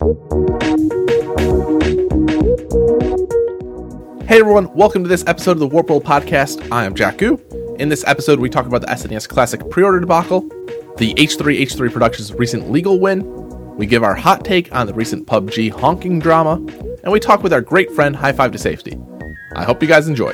Hey everyone, welcome to this episode of the Warp World Podcast. I am Jakku. In this episode, we talk about the SNES Classic pre-order debacle, the H3H3 Productions' recent legal win, we give our hot take on the recent PUBG honking drama, and we talk with our great friend High Five to Safety. I hope you guys enjoy.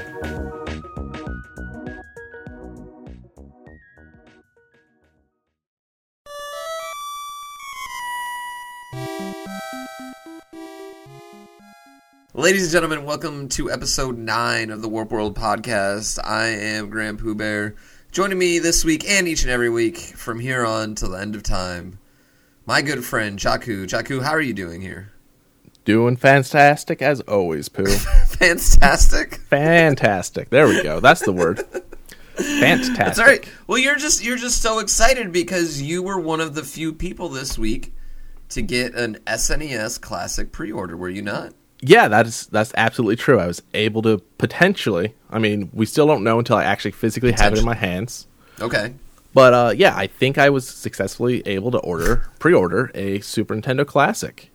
Ladies and gentlemen, welcome to episode 9 of the Warp World Podcast. I am Graham Pooh Bear. Joining me this week and each and every week from here on till the end of time, my good friend Jakku. Jakku, how are you doing here? Doing fantastic as always, Pooh. Fantastic? Fantastic. There we go. That's the word. Fantastic. That's all right. Well, you're just so excited because you were one of the few people this week to get an SNES Classic pre-order, were you not? Yeah, that's absolutely true. I was able to potentially, I mean, we still don't know until I actually physically have it in my hands. Okay. But yeah, I think I was successfully able to pre-order a Super Nintendo Classic.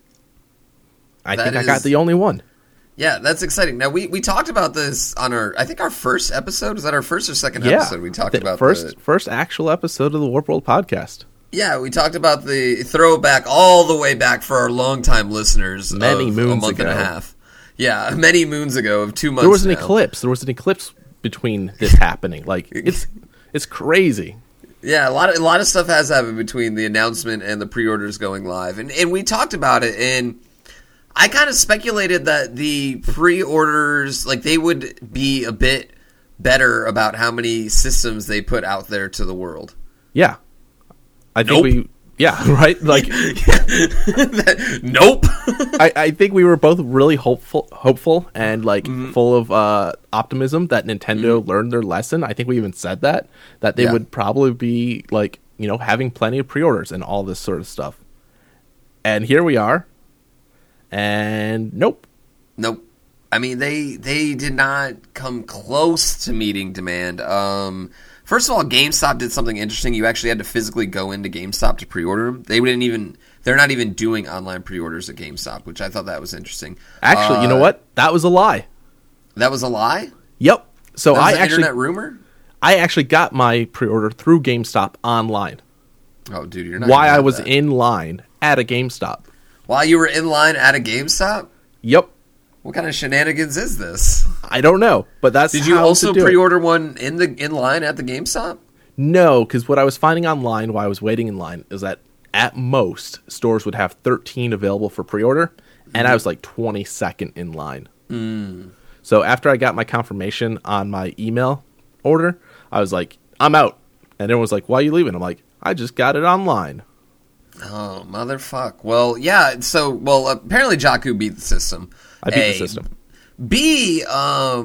I got the only one. Yeah, that's exciting. Now, we talked about this on our first episode. Was that our first or second episode? We talked about first actual episode of the Warp World Podcast. Yeah, we talked about the throwback all the way back for our longtime listeners. Many moons a month ago. And a half. Yeah, many moons ago, of 2 months. There was an eclipse. There was an eclipse between this happening. Like it's crazy. Yeah, a lot of stuff has happened between the announcement and the pre-orders going live, and we talked about it. And I kind of speculated that the pre-orders, like, they would be a bit better about how many systems they put out there to the world. Yeah. I think right? Like, nope. I think we were both really hopeful and like full of optimism that Nintendo learned their lesson. I think we even said that they would probably be like, having plenty of pre-orders and all this sort of stuff. And here we are. And nope. I mean, they did not come close to meeting demand. First of all, GameStop did something interesting. You actually had to physically go into GameStop to pre-order them. They're not even doing online pre-orders at GameStop, which I thought that was interesting. Actually, you know what? That was a lie. That was a lie? Yep. So that was an internet rumor? I actually got my pre-order through GameStop online. Oh, dude, you're not. While I was in line at a GameStop. While you were in line at a GameStop? Yep. What kind of shenanigans is this? I don't know, but that's Did you also pre-order one in line at the GameStop? No, because what I was finding online while I was waiting in line is that at most stores would have 13 available for pre-order, and I was like 22nd in line. So after I got my confirmation on my email order, I was like, I'm out. And everyone was like, why are you leaving? I'm like, I just got it online. Oh, motherfuck. Well, yeah, apparently Jakku beat the system. I beat the system. B, a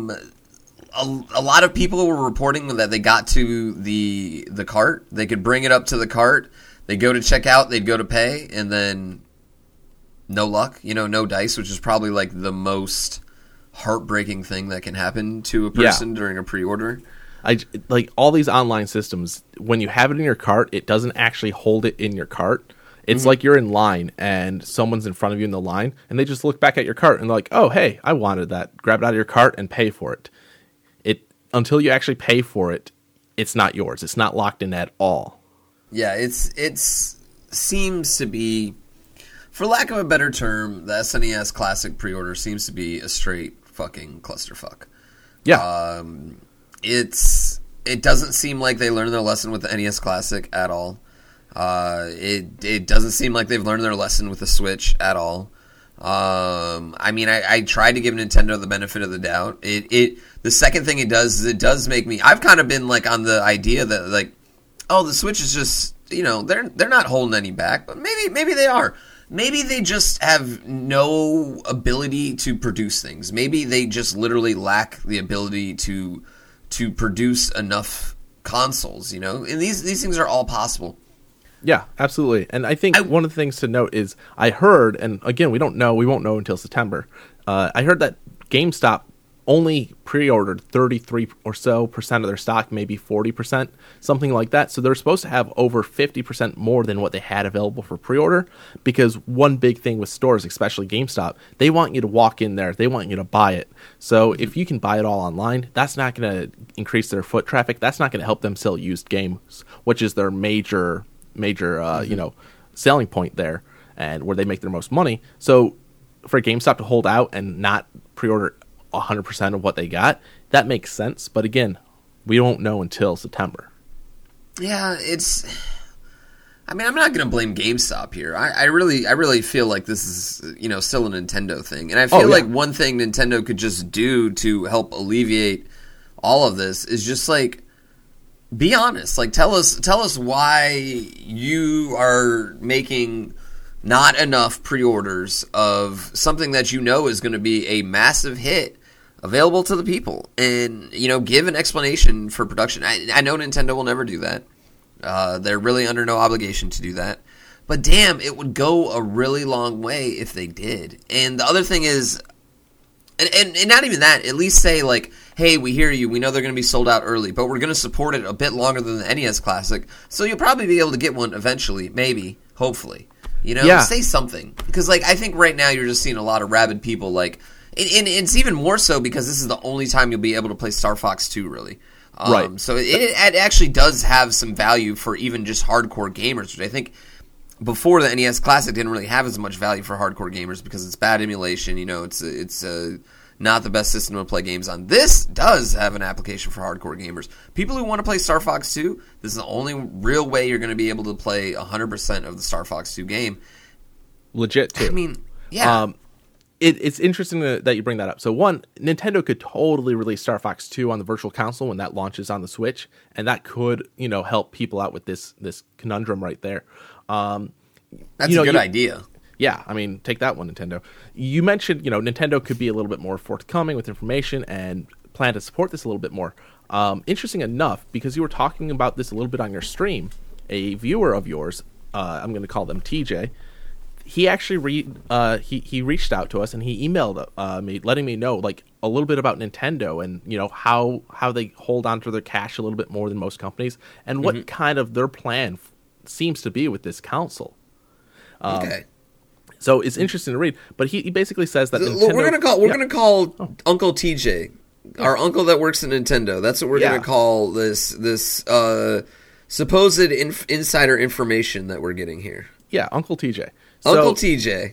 lot of people were reporting that they got to the cart. They could bring it up to the cart. They'd go to check out. They'd go to pay. And then no luck. No dice, which is probably like the most heartbreaking thing that can happen to a person during a pre-order. Like all these online systems, when you have it in your cart, it doesn't actually hold it in your cart. It's like you're in line and someone's in front of you in the line and they just look back at your cart and they're like, oh, hey, I wanted that. Grab it out of your cart and pay for it. Until you actually pay for it, it's not yours. It's not locked in at all. Yeah, it seems to be, for lack of a better term, the SNES Classic pre-order seems to be a straight fucking clusterfuck. Yeah. It doesn't seem like they learned their lesson with the NES Classic at all. It doesn't seem like they've learned their lesson with the Switch at all. I mean, I tried to give Nintendo the benefit of the doubt. The second thing it does is it does make me. I've kind of been like on the idea that like, oh, the Switch is just they're not holding any back, but maybe they are. Maybe they just have no ability to produce things. Maybe they just literally lack the ability to produce enough consoles. And these things are all possible. Yeah, absolutely. And I think one of the things to note is I heard, and again, we won't know until September. I heard that GameStop only pre-ordered 33 or so percent of their stock, maybe 40%, something like that. So they're supposed to have over 50% more than what they had available for pre-order, because one big thing with stores, especially GameStop, they want you to walk in there. They want you to buy it. So if you can buy it all online, that's not going to increase their foot traffic. That's not going to help them sell used games, which is their major selling point there, and where they make their most money. So for GameStop to hold out and not pre-order 100% of what they got, that makes sense. But again, we won't know until September. Yeah, I'm not going to blame GameStop here. I really feel like this is, still a Nintendo thing. And I feel like one thing Nintendo could just do to help alleviate all of this is just like, be honest. Like, tell us why you are making not enough pre-orders of something that you know is going to be a massive hit available to the people, and give an explanation for production. I know Nintendo will never do that. They're really under no obligation to do that. But damn, it would go a really long way if they did. And the other thing is, and not even that, at least say like, hey, we hear you, we know they're going to be sold out early, but we're going to support it a bit longer than the NES Classic, so you'll probably be able to get one eventually, maybe, hopefully. Say something. Because like, I think right now you're just seeing a lot of rabid people like, and it's even more so because this is the only time you'll be able to play Star Fox 2, really. Right. So it actually does have some value for even just hardcore gamers, which I think before the NES Classic didn't really have as much value for hardcore gamers because it's bad emulation. It's not the best system to play games on. This does have an application for hardcore gamers. People who want to play Star Fox 2, this is the only real way you're going to be able to play 100% of the Star Fox 2 game. Legit, too. I mean, yeah. It's interesting that you bring that up. So one, Nintendo could totally release Star Fox 2 on the Virtual Console when that launches on the Switch, and that could, help people out with this conundrum right there. That's a good idea. Yeah, I mean, take that one, Nintendo. You mentioned, Nintendo could be a little bit more forthcoming with information and plan to support this a little bit more. Interesting enough, because you were talking about this a little bit on your stream, a viewer of yours, I'm going to call them TJ, he actually he reached out to us and he emailed me, letting me know like a little bit about Nintendo and how they hold on to their cash a little bit more than most companies, and what kind of their plan seems to be with this console. Okay. So it's interesting to read, but he basically says that Nintendo, we're gonna call Uncle TJ, our uncle that works at Nintendo. That's what we're gonna call this supposed insider information that we're getting here. Yeah, Uncle TJ. Uncle TJ.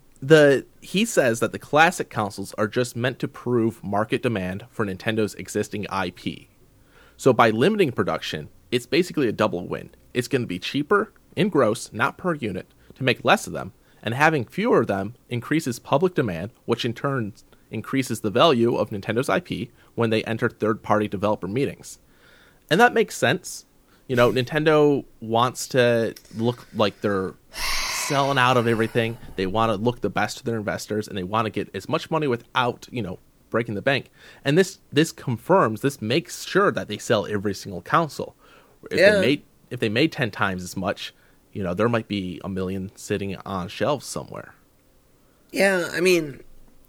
He says that the classic consoles are just meant to prove market demand for Nintendo's existing IP. So by limiting production, it's basically a double win. It's going to be cheaper in gross, not per unit, to make less of them, and having fewer of them increases public demand, which in turn increases the value of Nintendo's IP when they enter third-party developer meetings. And that makes sense. Nintendo wants to look like they're selling out of everything. They want to look the best to their investors, and they want to get as much money without, breaking the bank. And this makes sure that they sell every single console. If they made 10 times as much, there might be 1 million sitting on shelves somewhere. Yeah, I mean,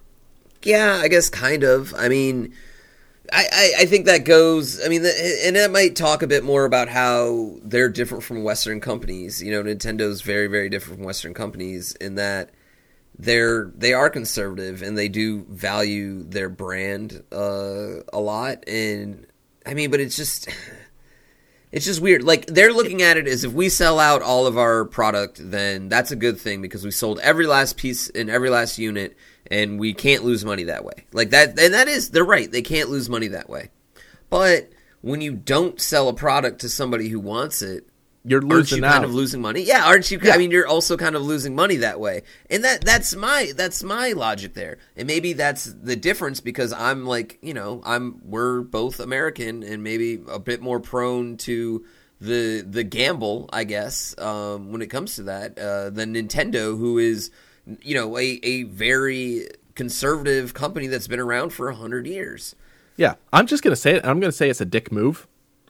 I guess kind of. I mean, I think that goes, and that might talk a bit more about how they're different from Western companies. Nintendo's very, very different from Western companies in that they are conservative and they do value their brand a lot. And but it's just weird. Like, they're looking at it as if we sell out all of our product, then that's a good thing because we sold every last piece in every last unit, and we can't lose money that way. Like that, and they're right. They can't lose money that way. But when you don't sell a product to somebody who wants it, you're losing out. Kind of losing money. Yeah, aren't you? Yeah. You're also kind of losing money that way. And that's my logic there. And maybe that's the difference because I'm like, we're both American and maybe a bit more prone to the gamble, I guess, when it comes to that, than Nintendo, who is, a very conservative company that's been around for 100 years. Yeah, I'm just gonna say it. I'm gonna say it's a dick move.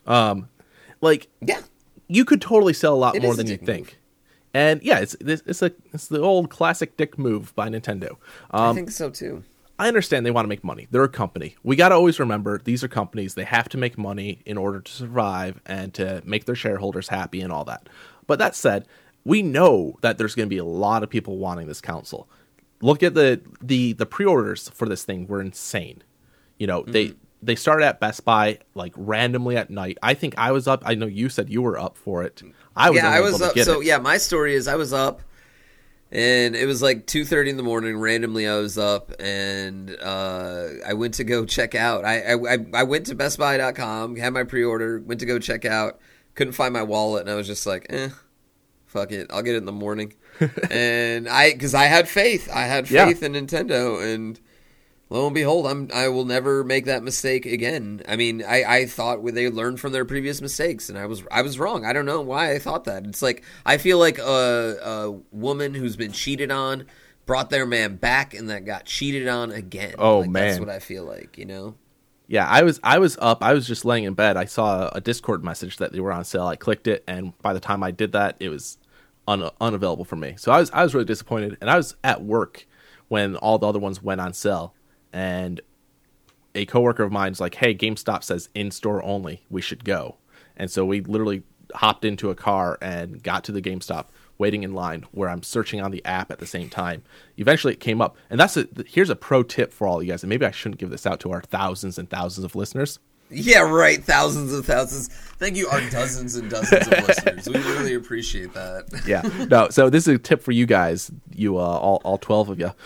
Yeah. You could totally sell a lot more than you think. Move. And yeah, it's the old classic dick move by Nintendo. I think so too. I understand they want to make money. They're a company. We got to always remember these are companies. They have to make money in order to survive and to make their shareholders happy and all that. But that said, we know that there's going to be a lot of people wanting this console. Look at the pre-orders for this thing were insane. You know, they started at Best Buy like randomly at night. I think I was up. I know you said you were up for it. I was up. So yeah, my story is I was up, and it was like 2:30 in the morning. Randomly, I was up, and I went to go check out. I went to BestBuy.com, had my pre-order, went to go check out, couldn't find my wallet, and I was just like, fuck it, I'll get it in the morning. And because I had faith in Nintendo, and lo and behold, I will never make that mistake again. I mean, I thought they learned from their previous mistakes, and I was wrong. I don't know why I thought that. It's like I feel like a woman who's been cheated on brought their man back, and that got cheated on again. Oh, man, that's what I feel like. You know. Yeah, I was up. I was just laying in bed. I saw a Discord message that they were on sale. I clicked it, and by the time I did that, it was unavailable for me. So I was really disappointed, and I was at work when all the other ones went on sale. And a coworker of mine's like, "Hey, GameStop says in-store only. We should go." And so we literally hopped into a car and got to the GameStop, waiting in line, where I'm searching on the app at the same time. Eventually, it came up. And here's a pro tip for all you guys. And maybe I shouldn't give this out to our thousands and thousands of listeners. Yeah, right. Thousands and thousands. Thank you, our dozens and dozens of listeners. We really appreciate that. Yeah. No. So this is a tip for you guys. You all 12 of you.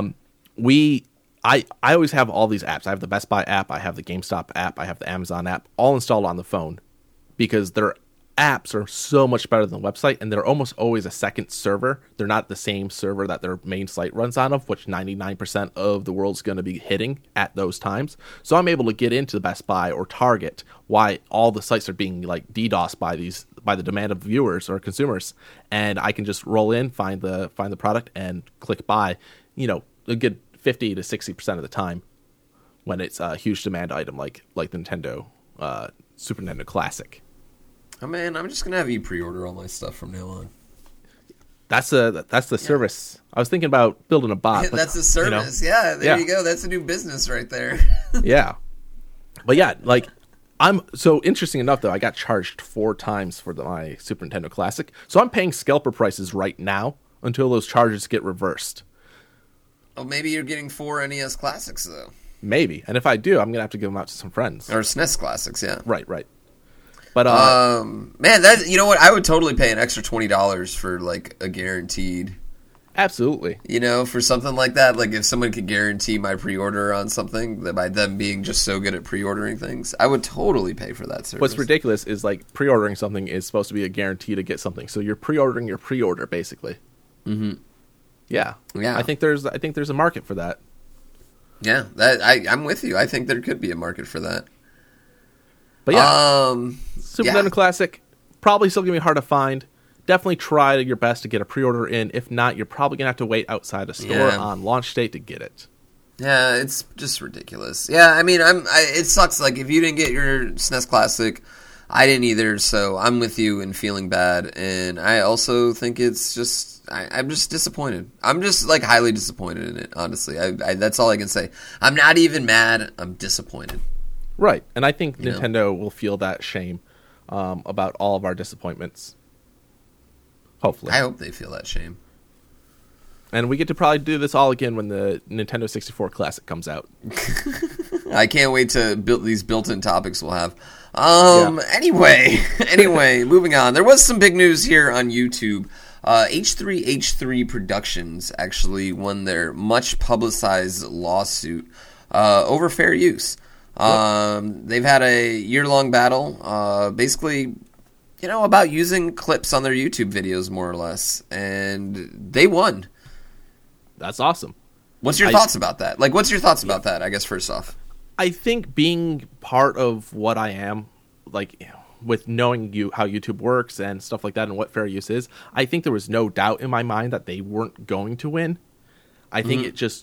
I always have all these apps. I have the Best Buy app, I have the GameStop app, I have the Amazon app, all installed on the phone because their apps are so much better than the website, and they're almost always a second server. They're not the same server that their main site runs on of, which 99% of the world's going to be hitting at those times. So I'm able to get into the Best Buy or Target why all the sites are being like DDoSed by the demand of viewers or consumers, and I can just roll in, find the product, and click buy. You know, a good 50 to 60% of the time when it's a huge demand item like Nintendo Super Nintendo Classic. Oh man, I'm just gonna have you pre-order all my stuff from now on. That's the service. I was thinking about building a bot. Yeah, that's a service. You know, there you go. That's a new business right there. Yeah, but yeah, like I'm so interesting enough though. I got charged 4 times for my Super Nintendo Classic, so I'm paying scalper prices right now until those charges get reversed. Oh, maybe you're getting 4 NES Classics, though. Maybe. And if I do, I'm going to have to give them out to some friends. Or SNES Classics, yeah. Right. But, man, you know what? I would totally pay an extra $20 for, like, a guaranteed. Absolutely. You know, for something like that. Like, if someone could guarantee my pre-order on something, that by them being just so good at pre-ordering things, I would totally pay for that service. What's ridiculous is, like, pre-ordering something is supposed to be a guarantee to get something. So you're pre-ordering your pre-order, basically. Mm-hmm. Yeah. I think there's a market for that. Yeah, I'm with you. I think there could be a market for that. But yeah, Super Nintendo Classic, probably still going to be hard to find. Definitely try your best to get a pre-order in. If not, you're probably going to have to wait outside a store on launch date to get it. Yeah, it's just ridiculous. Yeah, I mean, it sucks. Like, if you didn't get your SNES Classic, I didn't either, so I'm with you in feeling bad. And I also think it's just... I'm just disappointed. I'm just, like, highly disappointed in it, honestly. That's all I can say. I'm not even mad. I'm disappointed. Right. And I think Nintendo will feel that shame about all of our disappointments. Hopefully. I hope they feel that shame. And we get to probably do this all again when the Nintendo 64 Classic comes out. I can't wait to build these built-in topics we'll have. Anyway, moving on. There was some big news here on YouTube. H3H3 Productions actually won their much publicized lawsuit over fair use. They've had a year-long battle, basically, about using clips on their YouTube videos, more or less, and they won. That's awesome. What's your thoughts about that? Like, what's your thoughts about that, I guess, first off? I think being part of what I am, like, with knowing how YouTube works and stuff like that and what fair use is, I think there was no doubt in my mind that they weren't going to win. I think it just,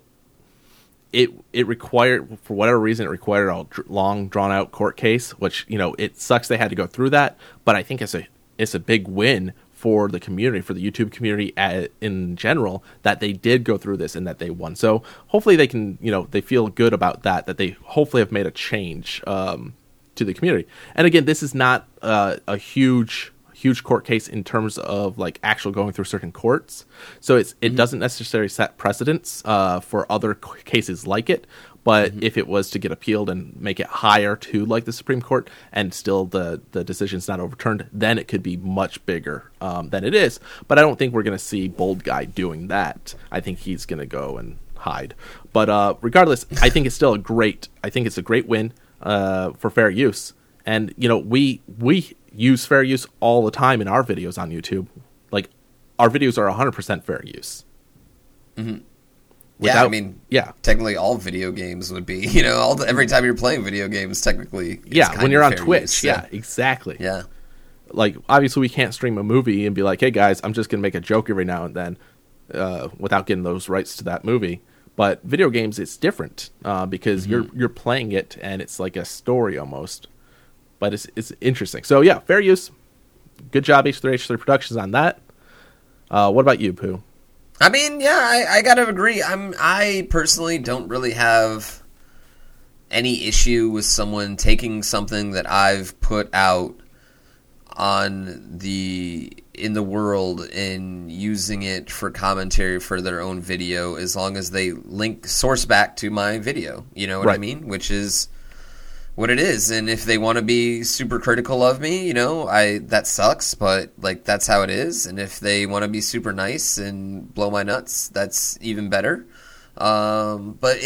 it required, for whatever reason, it required a long, drawn-out court case, which, it sucks they had to go through that, but I think it's a big win for the community, for the YouTube community in general, that they did go through this and that they won. So hopefully they can, they feel good about that they hopefully have made a change to the community. And again, this is not a huge court case in terms of like actual going through certain courts. So it doesn't necessarily set precedents for other cases like it. But if it was to get appealed and make it higher to like the Supreme Court and still the decision's not overturned, then it could be much bigger than it is. But I don't think we're going to see Bold Guy doing that. I think he's going to go and hide. But regardless, I think it's still a great win for fair use. And, we use fair use all the time in our videos on YouTube. Like, our videos are 100% fair use. Mm-hmm. Yeah, technically all video games would be, every time you're playing video games, technically. Yeah, when you're on Twitch. Use, yeah, exactly. Yeah. Like, obviously we can't stream a movie and be like, hey guys, I'm just going to make a joke every now and then without getting those rights to that movie. But video games, it's different because you're playing it and it's like a story almost. But it's interesting. So yeah, fair use. Good job H3H3 Productions on that. What about you, Pooh? I mean, yeah, I gotta agree. I personally don't really have any issue with someone taking something that I've put out in the world and using it for commentary for their own video, as long as they source back to my video. You know what I mean? Which is what it is. And if they want to be super critical of me, that sucks, but like that's how it is. And if they want to be super nice and blow my nuts, that's even better. But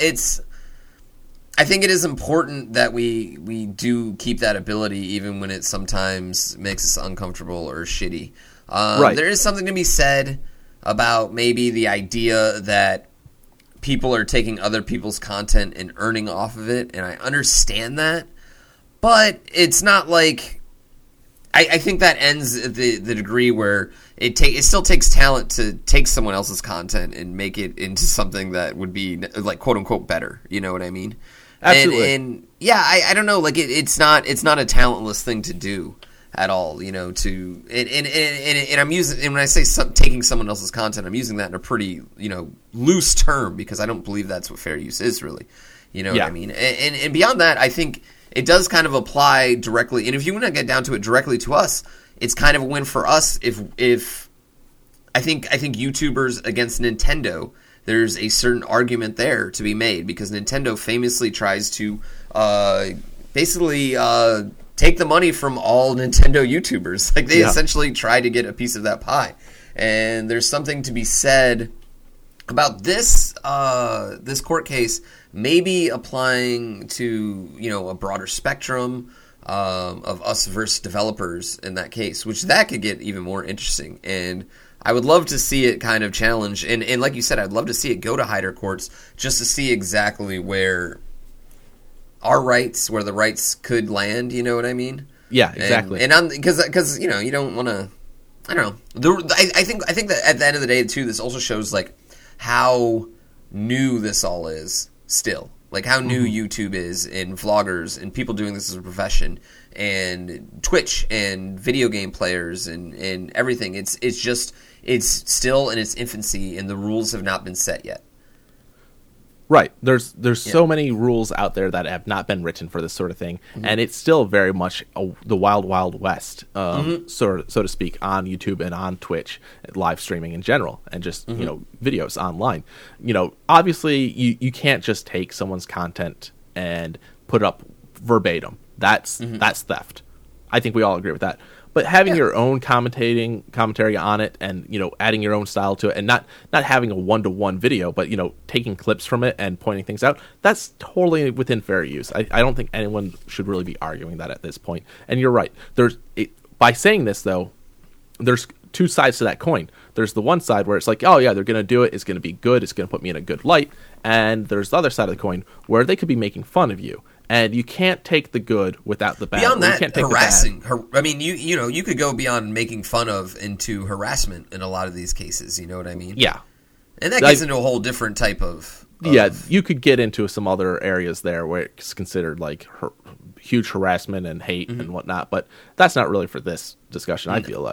I think it is important that we do keep that ability, even when it sometimes makes us uncomfortable or shitty. There is something to be said about maybe the idea that people are taking other people's content and earning off of it, and I understand that, but it's not like I think that ends at the degree where it still takes talent to take someone else's content and make it into something that would be like quote unquote better. You know what I mean? Absolutely. And yeah, I don't know. Like it's not a talentless thing to do at all. And I'm using, and when I say taking someone else's content, I'm using that in a pretty loose term, because I don't believe that's what fair use is really. You know what I mean? And beyond that, I think it does kind of apply directly. And if you want to get down to it directly to us, it's kind of a win for us. If I think YouTubers against Nintendo, there's a certain argument there to be made, because Nintendo famously tries to basically take the money from all Nintendo YouTubers. Like they essentially try to get a piece of that pie. And there's something to be said about this court case maybe applying to a broader spectrum of us versus developers in that case, which that could get even more interesting. And I would love to see it kind of challenge, and like you said, I'd love to see it go to higher courts just to see exactly where the rights could land. You know what I mean? Yeah, exactly. And because you don't want to. I don't know. I think that at the end of the day too, this also shows like how new this all is still. Like how new YouTube is, and vloggers and people doing this as a profession, and Twitch and video game players and everything. It's still in its infancy, and the rules have not been set yet. Right. There's so many rules out there that have not been written for this sort of thing, and it's still very much the wild, wild west, so to speak, on YouTube and on Twitch, live streaming in general, and just videos online. Obviously, you can't just take someone's content and put it up verbatim. That's theft. I think we all agree with that. But having your own commentary on it, and adding your own style to it, and not having a 1-to-1 video, but taking clips from it and pointing things out, that's totally within fair use. I don't think anyone should really be arguing that at this point. And you're right. By saying this though, there's two sides to that coin. There's the one side where it's like, oh yeah, they're going to do it. It's going to be good. It's going to put me in a good light. And there's the other side of the coin where they could be making fun of you. And you can't take the good without the bad. Beyond that, you can't take harassing. I mean, you could go beyond making fun of into harassment in a lot of these cases. You know what I mean? Yeah. And that gets into a whole different type of... Yeah, you could get into some other areas there where it's considered like huge harassment and hate and whatnot. But that's not really for this discussion, I feel like.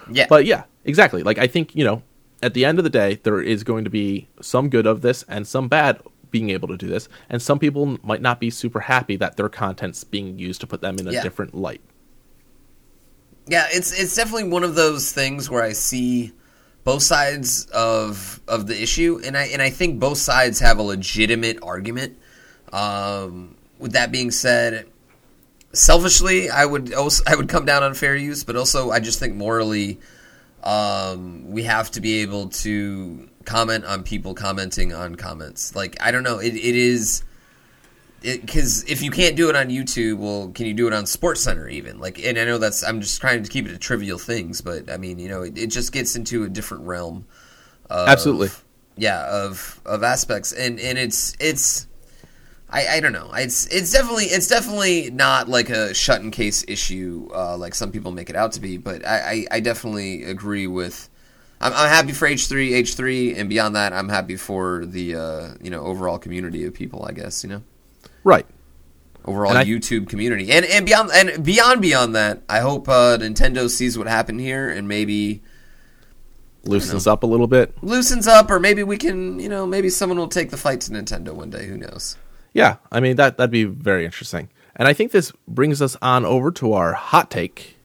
Yeah. But yeah, exactly. Like, I think, at the end of the day, there is going to be some good of this and some bad being able to do this. And some people might not be super happy that their content's being used to put them in a different light. Yeah, it's definitely one of those things where I see both sides of the issue, and I think both sides have a legitimate argument. With that being said, selfishly, I would come down on fair use, but also I just think morally, we have to be able to comment on people commenting on comments. Like, I don't know, it is. Because if you can't do it on YouTube, well, can you do it on SportsCenter even? Like, and I know I'm just trying to keep it to trivial things, but I mean, it just gets into a different realm. Absolutely. Yeah, of aspects, and it's I don't know. It's definitely not like a shut in case issue like some people make it out to be, but I definitely agree with. I'm happy for H3, and beyond that, I'm happy for the overall community of people, I guess, Right. Overall YouTube community. And beyond that, I hope Nintendo sees what happened here and maybe loosens up a little bit. Loosens up, or maybe we can, maybe someone will take the fight to Nintendo one day, who knows. Yeah, I mean that'd be very interesting. And I think this brings us on over to our hot take.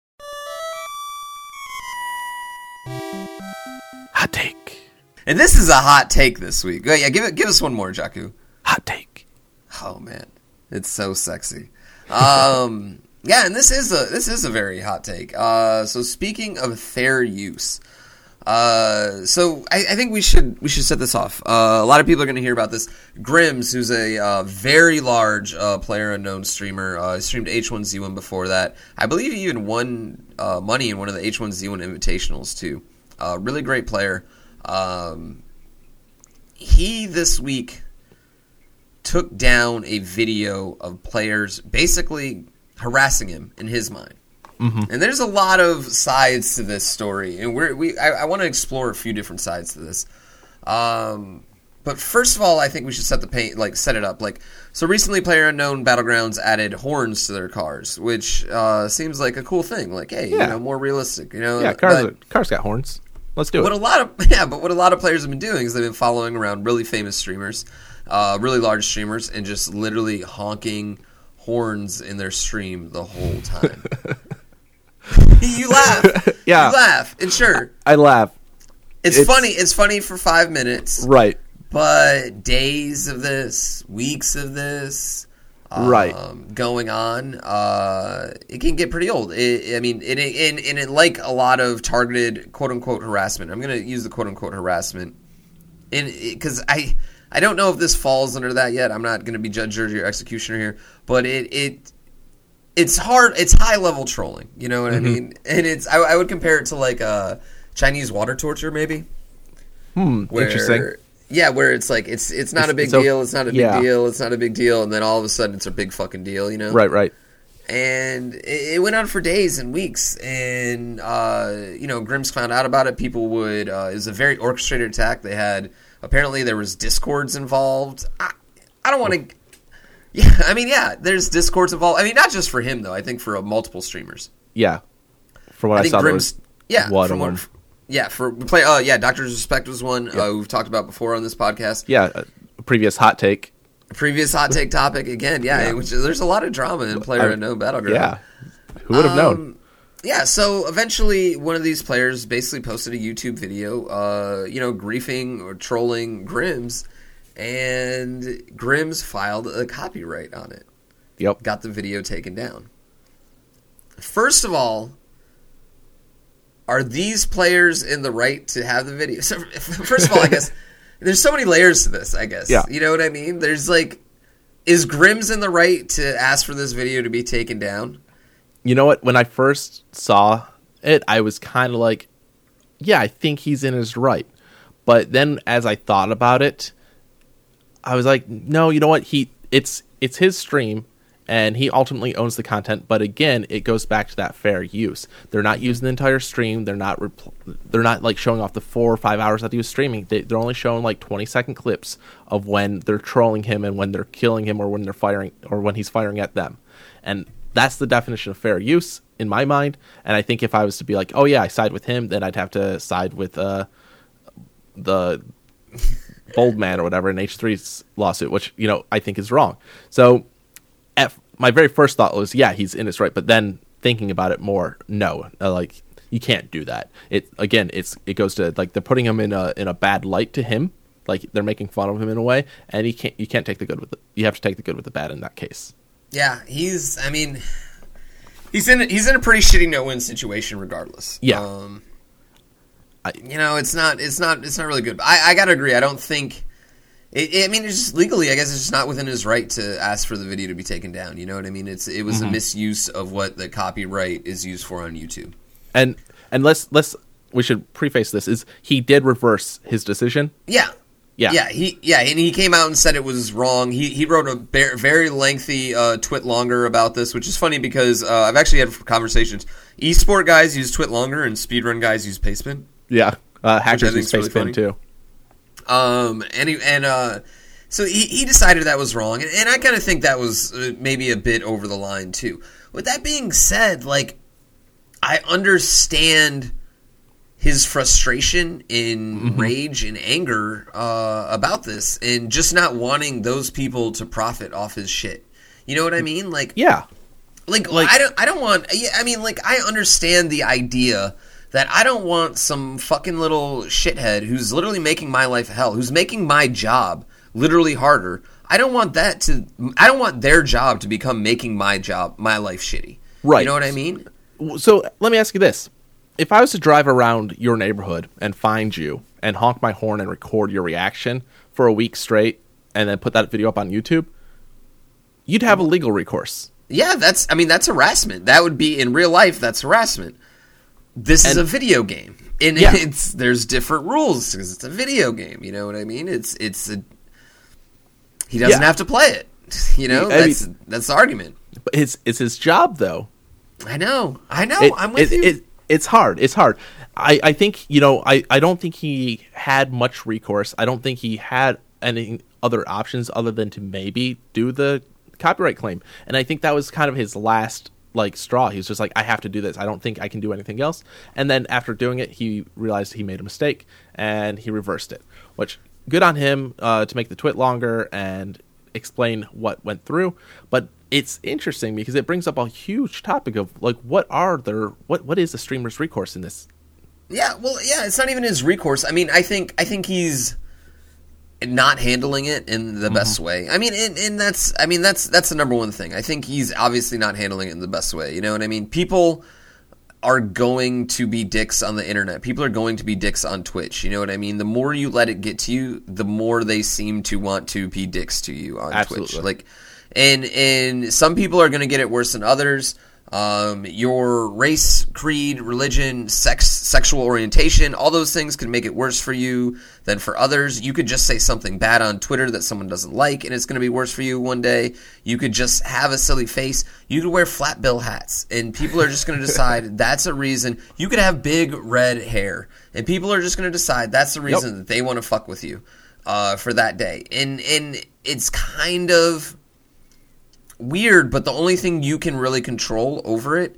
Hot take. And this is a hot take this week. Yeah, give us one more, Jakku. Hot take. Oh man, it's so sexy. Yeah, and this is a very hot take. So speaking of fair use, so I think we should set this off. A lot of people are going to hear about this. Grims, who's a very large PlayerUnknown streamer, streamed H1Z1 before that. I believe he even won money in one of the H1Z1 invitationals too. Really great player. He this week took down a video of players basically harassing him in his mind. Mm-hmm. And there's a lot of sides to this story, and I want to explore a few different sides to this. But first of all, I think we should set it up. So recently, PlayerUnknown Battlegrounds added horns to their cars, which seems like a cool thing. Like, hey, more realistic. Yeah, cars got horns. Let's do it. But what a lot of players have been doing is they've been following around really famous streamers, really large streamers, and just literally honking horns in their stream the whole time. You laugh. Yeah. You laugh. And sure. I laugh. It's funny. It's funny for 5 minutes. Right. But days of this, weeks of this, going on, it can get pretty old. It like a lot of targeted quote-unquote harassment. I'm going to use the quote-unquote harassment because I don't know if this falls under that yet. I'm not going to be judge, jury, or executioner here, but it's hard. It's high-level trolling. You know what I mean? And I would compare it to like Chinese water torture, maybe. Interesting. Yeah, where it's like it's not a big deal. It's not a big deal. It's not a big deal, and then all of a sudden it's a big fucking deal. Right. And it went on for days and weeks, and Grims found out about it. People would. It was a very orchestrated attack. They had apparently there was discords involved. I don't want to. Yeah, there's discords involved. I mean, not just for him though. I think for multiple streamers. Yeah, from what I saw, Grims. One. Yeah, Doctor's Respect was one we've talked about before on this podcast. Yeah, a previous hot take. Topic again. Yeah. Which there's a lot of drama in PlayerUnknown Battleground. Yeah, who would have known? Yeah, so eventually one of these players basically posted a YouTube video, griefing or trolling Grims, and Grims filed a copyright on it. Yep. Got the video taken down. First of all, are these players in the right to have the video? So, first of all, I guess there's so many layers to this, I guess. Yeah. You know what I mean? There's is Grims in the right to ask for this video to be taken down? You know what? When I first saw it, I was kind of like, yeah, I think he's in his right. But then as I thought about it, I was like, no, you know what? It's his stream. And he ultimately owns the content, but again, it goes back to that fair use. They're not using the entire stream. They're not like showing off the 4 or 5 hours that he was streaming. They're only showing like 20-second clips of when they're trolling him and when they're killing him or when they're firing or when he's firing at them. And That's the definition of fair use in my mind. And I think if I was to be like, oh yeah, I side with him, then I'd have to side with the Bold Man or whatever in H3's lawsuit, which, you know, I think is wrong. So my very first thought was, yeah, he's in his right. But then thinking about it more, no, like, you can't do that. It goes to, like, they're putting him in a bad light to him. Like, they're making fun of him in a way, and you can't take the good with it. You have to take the good with the bad in that case. Yeah, he's in a pretty shitty no-win situation regardless. Yeah. It's not really good. I gotta agree. I don't think. It's just legally, I guess it's just not within his right to ask for the video to be taken down. You know what I mean? It was a misuse of what the copyright is used for on YouTube. And we should preface this is he did reverse his decision. Yeah. And he came out and said it was wrong. He wrote a very lengthy twit longer about this, which is funny because I've actually had conversations. Esport guys use twit longer and speedrun guys use Pacespin. Yeah, hackers use Pacespin too. So he decided that was wrong, and I kind of think that was maybe a bit over the line too. With that being said, like, I understand his frustration in rage and anger about this, and just not wanting those people to profit off his shit. You know what I mean? Like, yeah, like I don't want. I mean, like, I understand the idea that I don't want some fucking little shithead who's literally making my life hell, who's making my job literally harder. I don't want their job to become making my life shitty. Right. You know what I mean? So let me ask you this. If I was to drive around your neighborhood and find you and honk my horn and record your reaction for a week straight and then put that video up on YouTube, you'd have a legal recourse. Yeah, that's harassment. That would be, in real life, that's harassment. This is a video game, and there's different rules because it's a video game. You know what I mean? He doesn't have to play it. You know, that's the argument. But it's his job, though. I know. I'm with you. It's hard. I think, you know, I don't think he had much recourse. I don't think he had any other options other than to maybe do the copyright claim. And I think that was kind of his last, like, straw. He was just like, I have to do this. I don't think I can do anything else. And then after doing it, he realized he made a mistake and he reversed it, which, good on him to make the twit longer and explain what went through. But it's interesting because it brings up a huge topic of, like, what is the streamer's recourse in this? Yeah, well, yeah, it's not even his recourse. I mean, I think he's not handling it in the best way. I mean, and that's the number one thing. I think he's obviously not handling it in the best way. You know what I mean? People are going to be dicks on the internet. People are going to be dicks on Twitch. You know what I mean? The more you let it get to you, the more they seem to want to be dicks to you on Twitch. Like, and some people are going to get it worse than others. Your race, creed, religion, sexual orientation, all those things can make it worse for you than for others. You could just say something bad on Twitter that someone doesn't like, and it's going to be worse for you one day. You could just have a silly face. You could wear flat bill hats, and people are just going to decide that's a reason. You could have big red hair, and people are just going to decide that's the reason that they want to fuck with you for that day. And it's kind of weird, but the only thing you can really control over it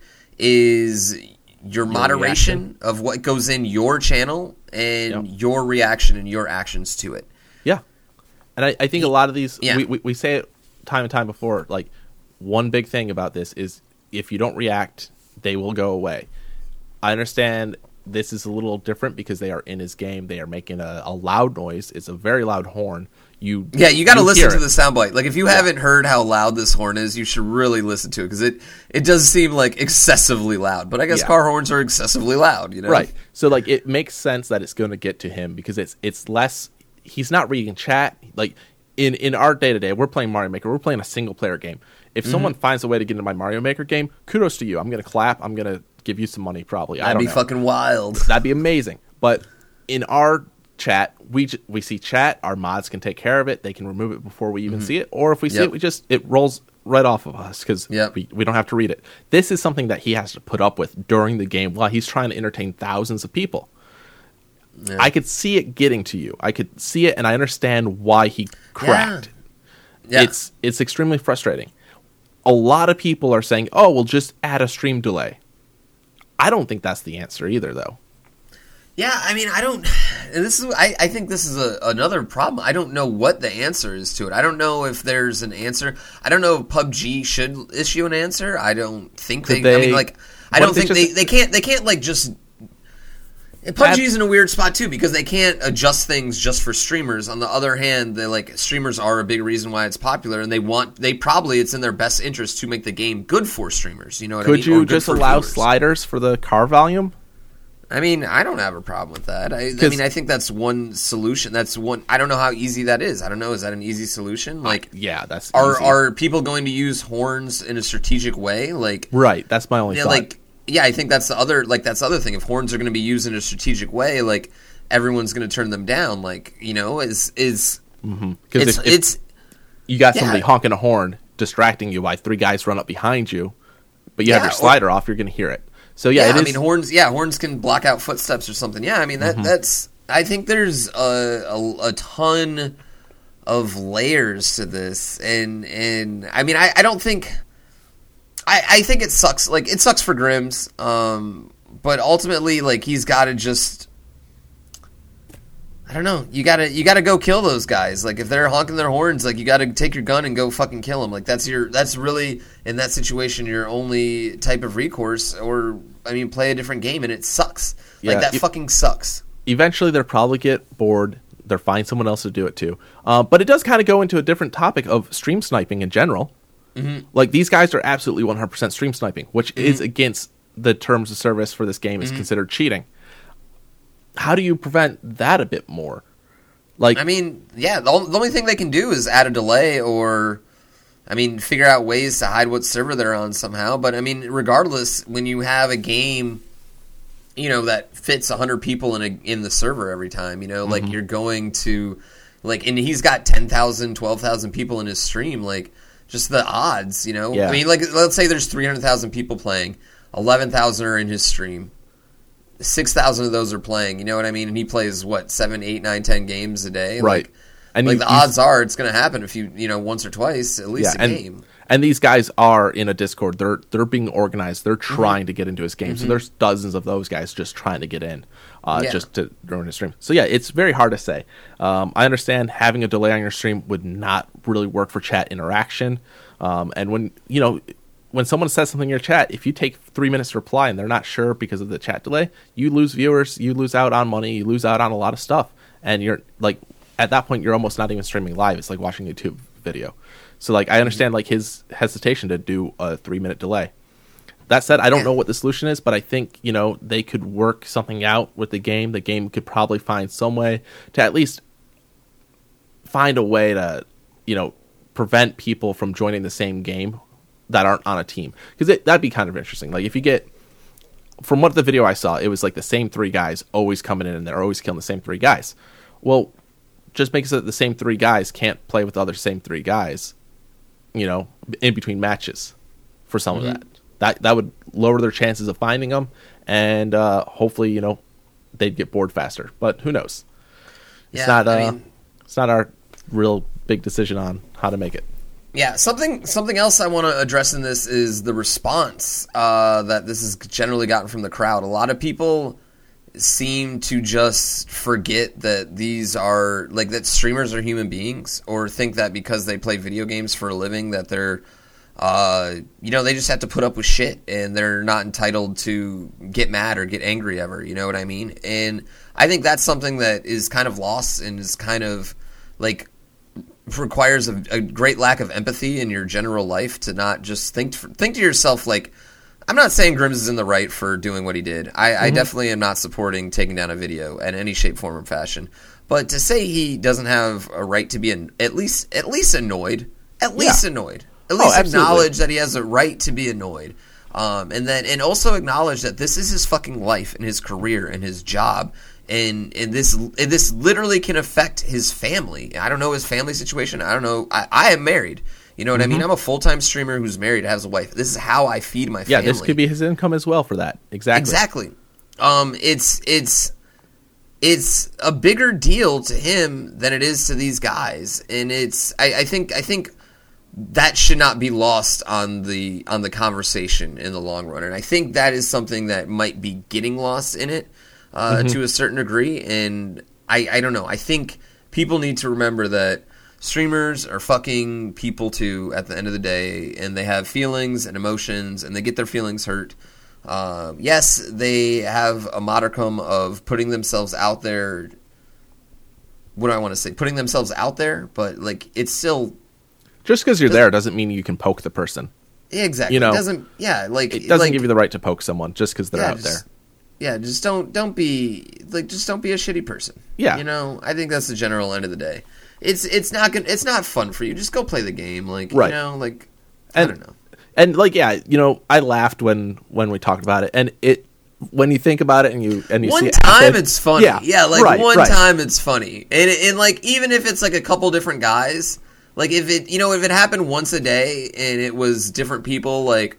is your moderation reaction of what goes in your channel and your reaction and your actions to it. Yeah. And I think a lot of these, we say it time and time before, like, one big thing about this is if you don't react, they will go away. I understand this is a little different because they are in his game. They are making a loud noise. It's a very loud horn. You got to listen to the soundbite. Like, if you haven't heard how loud this horn is, you should really listen to it because it does seem like excessively loud. But I guess car horns are excessively loud, you know? Right. So, like, it makes sense that it's going to get to him because it's less. He's not reading chat. Like, in our day to day, we're playing Mario Maker. We're playing a single player game. If someone finds a way to get into my Mario Maker game, kudos to you. I'm going to clap. I'm going to give you some money probably. That'd be fucking wild. That'd be amazing. But in our chat, we see chat, our mods can take care of it, they can remove it before we even see it, or if we see it, it rolls right off of us because we don't have to read it. This is something that he has to put up with during the game while he's trying to entertain thousands of people. I could see it getting to you. I could see it, and I understand why he cracked. It's extremely frustrating. a lot of people are saying, oh, we'll just add a stream delay. I don't think that's the answer either, though. Yeah, I mean, I think this is another problem. I don't know what the answer is to it. I don't know if there's an answer. I don't know if PUBG should issue an answer. I don't think they I mean, like, I don't think they can't like just. PUBG's in a weird spot too because they can't adjust things just for streamers. On the other hand, streamers are a big reason why it's popular, and it's in their best interest to make the game good for streamers. You know what I mean? Could you just allow sliders for the car volume? I mean, I don't have a problem with that. I mean, I think that's one solution. I don't know how easy that is. I don't know. Is that an easy solution? Like, yeah, that's easy. Are people going to use horns in a strategic way? Like, right. That's my only thought. Like, yeah, I think that's the other thing. If horns are going to be used in a strategic way, like everyone's going to turn them down. Like, you know, because it's you got somebody honking a horn, distracting you while 3 guys run up behind you, but you have your slider off, you're going to hear it. So I mean, horns can block out footsteps or something. Yeah, I mean that's. I think there's a ton of layers to this, and I mean, I don't think. I think it sucks. Like, it sucks for Grims, but ultimately, like, he's got to just. I don't know. You gotta go kill those guys. Like, if they're honking their horns, like, you gotta take your gun and go fucking kill them. Like, that's really, in that situation, your only type of recourse. Or, I mean, play a different game, and it sucks. Like, that fucking sucks. Eventually, they'll probably get bored. They'll find someone else to do it too. But it does kind of go into a different topic of stream sniping in general. Mm-hmm. Like, these guys are absolutely 100% stream sniping, which is against the terms of service for this game. Is considered cheating. How do you prevent that a bit more? Like, I mean, yeah, the only thing they can do is add a delay or, I mean, figure out ways to hide what server they're on somehow. But, I mean, regardless, when you have a game, you know, that fits 100 people in the server every time, you know, like, you're going to, like, and he's got 10,000, 12,000 people in his stream, like, just the odds, you know? Yeah. I mean, like, let's say there's 300,000 people playing, 11,000 are in his stream. 6,000 of those are playing, you know what I mean? And he plays, 7, 8, 9, 10 games a day? Right. Like, and the odds are it's going to happen if you once or twice, at least a game. And these guys are in a Discord. They're being organized. They're trying to get into his game. So there's dozens of those guys just trying to get in, just to join his stream. So, yeah, it's very hard to say. I understand having a delay on your stream would not really work for chat interaction. And when someone says something in your chat, if you take 3 minutes to reply and they're not sure because of the chat delay, you lose viewers, you lose out on money, you lose out on a lot of stuff. And you're like, at that point, you're almost not even streaming live. It's like watching a YouTube video. So, like, I understand, like, his hesitation to do a 3-minute delay. That said, I don't know what the solution is, but I think, they could work something out with the game. The game could probably find some way to at least find a way to, prevent people from joining the same game that aren't on a team, because that'd be kind of interesting. Like, if you get, from what the video I saw, it was like the same 3 guys always coming in and they're always killing the same 3 guys. Well, just make it so that the same 3 guys can't play with the other same 3 guys, in between matches for some of that. That would lower their chances of finding them, and hopefully, they'd get bored faster. But who knows? It's not our real big decision on how to make it. Yeah, something else I want to address in this is the response that this has generally gotten from the crowd. A lot of people seem to just forget that that streamers are human beings, or think that because they play video games for a living that they're, they just have to put up with shit and they're not entitled to get mad or get angry ever. You know what I mean? And I think that's something that is kind of lost and is kind of like requires a great lack of empathy in your general life to not just think to yourself, like, I'm not saying Grims is in the right for doing what he did. I definitely am not supporting taking down a video in any shape, form, or fashion. But to say he doesn't have a right to be at least annoyed, annoyed, at least acknowledge that he has a right to be annoyed, and also acknowledge that this is his fucking life and his career and his job. And this literally can affect his family. I don't know his family situation. I don't know. I am married. You know what I mean? I'm a full-time streamer who's married, has a wife. This is how I feed my family. Yeah, this could be his income as well for that. Exactly. It's a bigger deal to him than it is to these guys. And I think that should not be lost on the conversation in the long run. And I think that is something that might be getting lost in it to a certain degree. And I don't know. I think people need to remember that streamers are fucking people too at the end of the day, and they have feelings and emotions, and they get their feelings hurt. Yes, they have a modicum of putting themselves out there. What do I want to say? Putting themselves out there, but like it's still just because you're there doesn't mean you can poke the person. Exactly. You know, it doesn't. Yeah, like it doesn't like, give you the right to poke someone just because they're out there. Yeah, just don't be a shitty person. Yeah, you know, I think that's the general end of the day. It's not fun for you. Just go play the game, like right. You know, like and, I don't know. And like you know, I laughed when we talked about it, and when you think about it and you one see time it's funny. Yeah, like right, one right. time it's funny, and like even if it's like a couple different guys, like if it happened once a day and it was different people, like,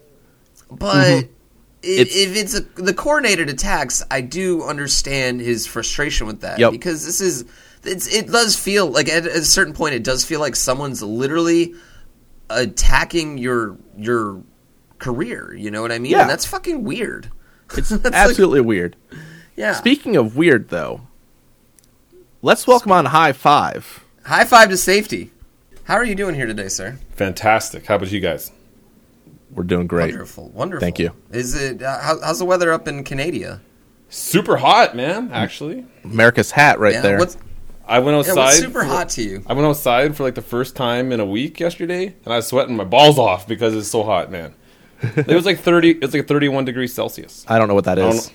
but. If it's the coordinated attacks, I do understand his frustration with that because it does feel like at a certain point it does feel like someone's literally attacking your career. You know what I mean? Yeah. And that's fucking weird. It's absolutely weird. Yeah. Speaking of weird, though, let's welcome on High Five. High five to safety. How are you doing here today, sir? Fantastic. How about you guys? We're doing great. Wonderful. Thank you. Is it how's the weather up in Canada? Super hot, man. Actually, America's hat right there. I went outside. What's super hot to you? I went outside for like the first time in a week yesterday, and I was sweating my balls off because it's so hot, man. It was like 30. It's like 31 degrees Celsius. I don't know what that is.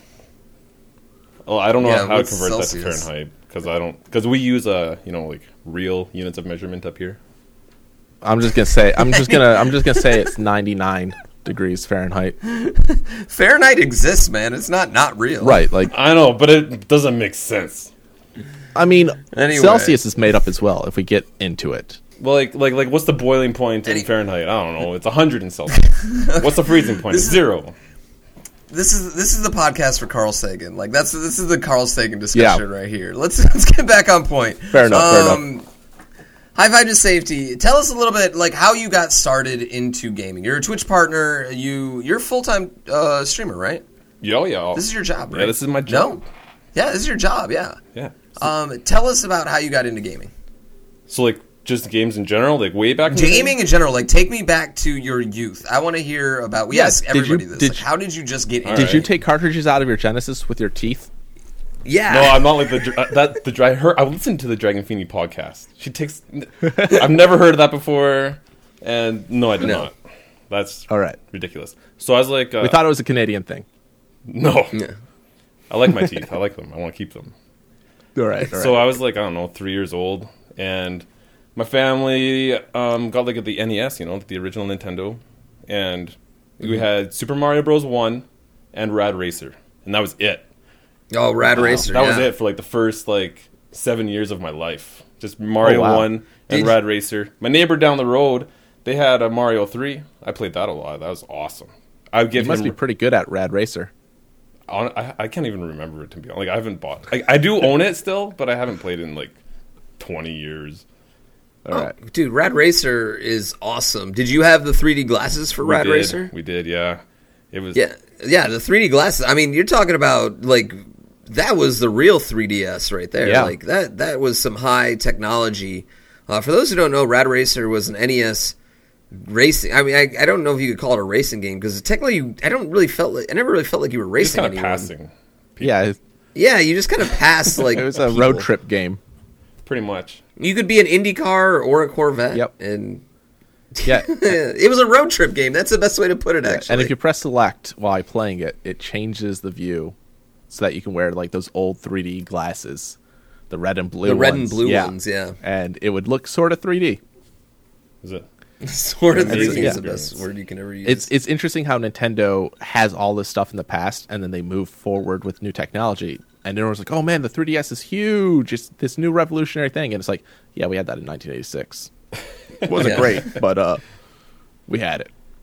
I don't know how to convert Celsius? that to Fahrenheit because we use like real units of measurement up here. I'm just gonna say it's 99 degrees Fahrenheit. Fahrenheit exists, man. It's not real. Right, like I know, but it doesn't make sense. I mean, anyway. Celsius is made up as well. If we get into it, Well, like what's the boiling point in Fahrenheit? I don't know. It's 100 in Celsius. What's the freezing point? It's 0. This is the podcast for Carl Sagan. Like this is the Carl Sagan discussion right here. Let's get back on point. Fair enough. High five to safety. Tell us a little bit like how you got started into gaming. You're a Twitch partner. You're a full-time streamer, right? Yeah. This is your job, right? Yeah, this is my job. No? Yeah, this is your job. Yeah. Yeah. Tell us about how you got into gaming. So like just games in general, like way back in gaming in general. Like take me back to your youth. I want to hear about. We ask everybody this. How did you just get into? Did you take cartridges out of your Genesis with your teeth? Yeah. No, I'm not like I listened to the Dragon Feeney podcast. She takes. I've never heard of that before, and no, I did not. That's all right. Ridiculous. So I was like, we thought it was a Canadian thing. No, yeah. I like my teeth. I like them. I want to keep them. All right. So I was like, I don't know, 3 years old, and my family got like the NES, the original Nintendo, and we had Super Mario Bros. 1 and Rad Racer, and that was it. Oh, Rad Racer. That was it for like the first 7 years of my life. Just Mario 1 and Rad Racer. My neighbor down the road, they had a Mario 3. I played that a lot. That was awesome. You must be pretty good at Rad Racer. I can't even remember it to be honest. I haven't bought. I do own it still, but I haven't played it in 20 years. All right, dude, Rad Racer is awesome. Did you have the 3D glasses for Rad Racer? We did, yeah. It was the 3D glasses. I mean, you're talking about that was the real 3DS right there. Yeah. That was some high technology. For those who don't know, Rad Racer was an NES racing. I mean, I don't know if you could call it a racing game because technically, I never really felt like you were racing. Just kind of passing. Yeah, yeah, you just kind of passed it was a road trip game. Pretty much. You could be an IndyCar or a Corvette. Yep. And yeah, it was a road trip game. That's the best way to put it. Actually, and if you press select while playing it, it changes the view so that you can wear those old 3D glasses, the red and blue. Ones, yeah. And it would look sort of 3D. Is it? Sort of 3D is the best word you can ever use. It's interesting how Nintendo has all this stuff in the past, and then they move forward with new technology. And everyone's like, oh man, the 3DS is huge. It's this new revolutionary thing. And it's like, yeah, we had that in 1986. It wasn't great, but we had it.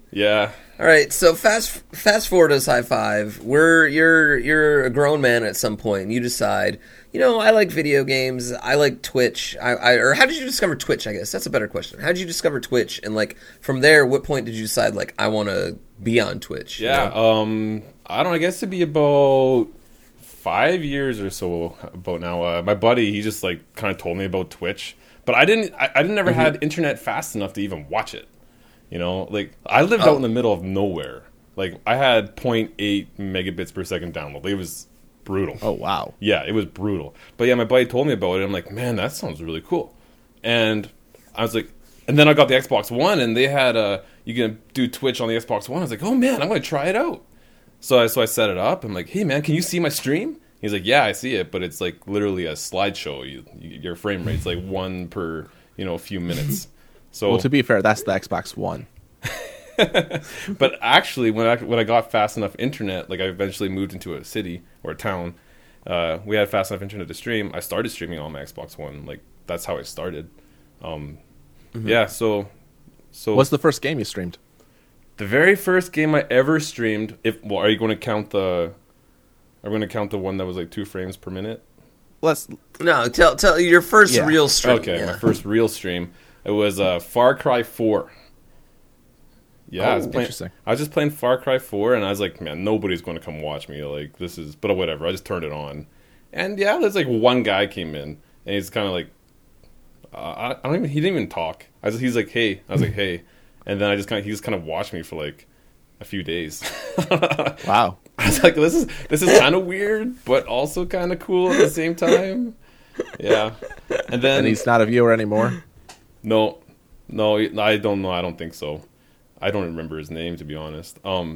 Yeah. All right, so fast forward us high five. You're a grown man at some point, and you decide, I like video games. I like Twitch. Or how did you discover Twitch? I guess that's a better question. How did you discover Twitch? And like from there, what point did you decide like I want to be on Twitch? Yeah. I don't know. I guess it'd be about 5 years or so about now. My buddy, he just like kind of told me about Twitch, but I didn't ever had internet fast enough to even watch it. Like I lived out in the middle of nowhere. Like I had 0.8 megabits per second download. It was brutal. Oh wow. Yeah, it was brutal. But yeah, my buddy told me about it. I'm like, man, that sounds really cool. And I was like, and then I got the Xbox One, and they had you can do Twitch on the Xbox One. I was like, oh man, I'm gonna try it out. So I set it up. I'm like, hey man, can you see my stream? He's like, yeah, I see it, but it's like literally a slideshow. Your frame rate's like one per few minutes. So well, to be fair, that's the Xbox One. But actually, when I got fast enough internet, like I eventually moved into a city or a town, we had fast enough internet to stream. I started streaming on my Xbox One. Like that's how I started. Yeah. So what's the first game you streamed? The very first game I ever streamed. Are you going to count the? Are we going to count the one that was like 2 frames per minute? No, tell your first real stream. Okay, my first real stream. It was Far Cry 4. Yeah, interesting. I was just playing Far Cry 4, and I was like, man, nobody's going to come watch me. Like, this is... But whatever, I just turned it on. And yeah, there's like one guy came in, and he's kind of like... he didn't even talk. He's like, hey. I was like, hey. And then he just kind of watched me for like a few days. Wow. I was like, this is kind of weird, but also kind of cool at the same time. Yeah. And he's not a viewer anymore? No, I don't know. I don't think so. I don't remember his name, to be honest. Damn,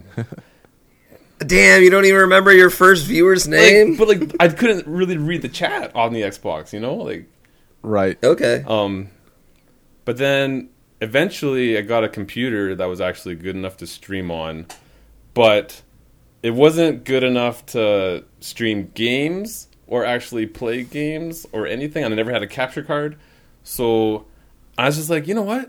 you don't even remember your first viewer's name? But I couldn't really read the chat on the Xbox, like. Right. Okay. But then eventually I got a computer that was actually good enough to stream on, but it wasn't good enough to stream games or actually play games or anything. And I never had a capture card, so I was just like, you know what?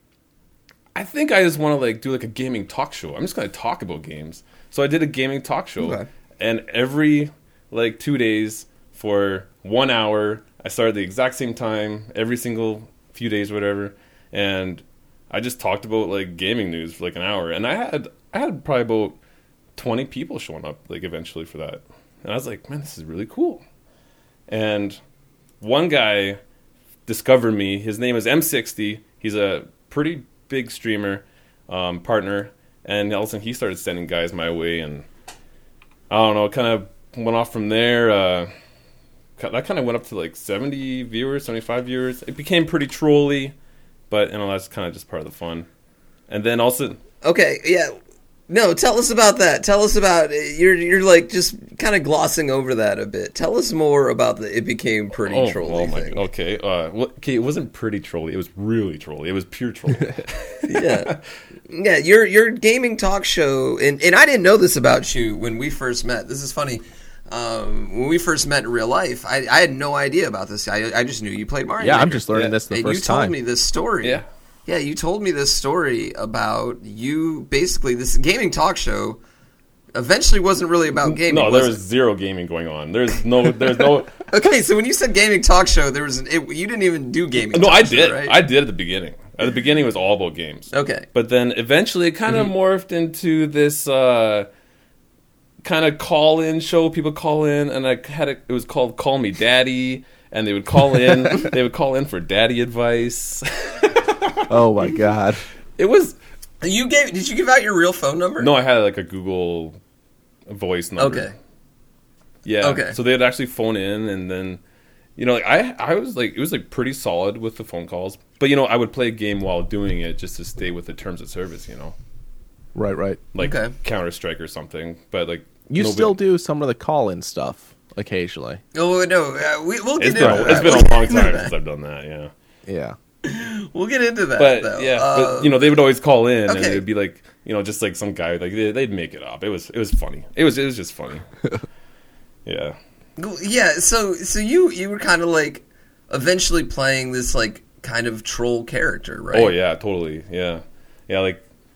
I think I just want to do a gaming talk show. I'm just going to talk about games. So I did a gaming talk show, okay. And every 2 days for 1 hour, I started the exact same time every single few days, or whatever, and I just talked about gaming news for an hour. And I had probably about 20 people showing up eventually for that, and I was like, man, this is really cool. And one guy discovered me. His name is M60. He's a pretty big streamer partner, and all of a sudden he started sending guys my way, and I don't know, it kind of went off from there. That kind of went up to 70 viewers, 75 viewers. It became pretty trolly, but that's kind of just part of the fun. And then also, okay, yeah, no, tell us about that. Tell us about you're just kind of glossing over that a bit. Tell us more about it became pretty trolly thing. Okay, okay, it wasn't pretty trolly. It was really trolly. It was pure trolly. Yeah. Your gaming talk show, and I didn't know this about you when we first met. This is funny. When we first met in real life, I had no idea about this. I just knew you played Mario. Yeah, Maker. I'm just learning this the first time. You told me this story. Yeah. Yeah, you told me this story about you, basically, this gaming talk show eventually wasn't really about gaming. No, there was zero gaming going on. There's no. Okay, so when you said gaming talk show, you didn't even do gaming. No, talk I did. Show, right? I did at the beginning. At the beginning, it was all about games. Okay, but then eventually, it kind of morphed into this kind of call-in show. People call in, and it was called "Call Me Daddy," and they would call in. They would call in for daddy advice. Oh my god! It was. Did you give out your real phone number? No, I had a Google Voice number. Okay. Yeah. Okay. So they'd actually phone in, and then, I was it was pretty solid with the phone calls, but I would play a game while doing it just to stay with the terms of service. Right. Okay. Counter-Strike or something, but you still do some of the call-in stuff occasionally. Oh no, we'll get into that. It's been a long time since I've done that. Yeah. Yeah. We'll get into that. But though. but they would always call in, okay. and it would be just some guy they'd make it up. It was funny. It was just funny. Yeah. Yeah. So you were kind of eventually playing this kind of troll character, right? Oh yeah, totally. Yeah.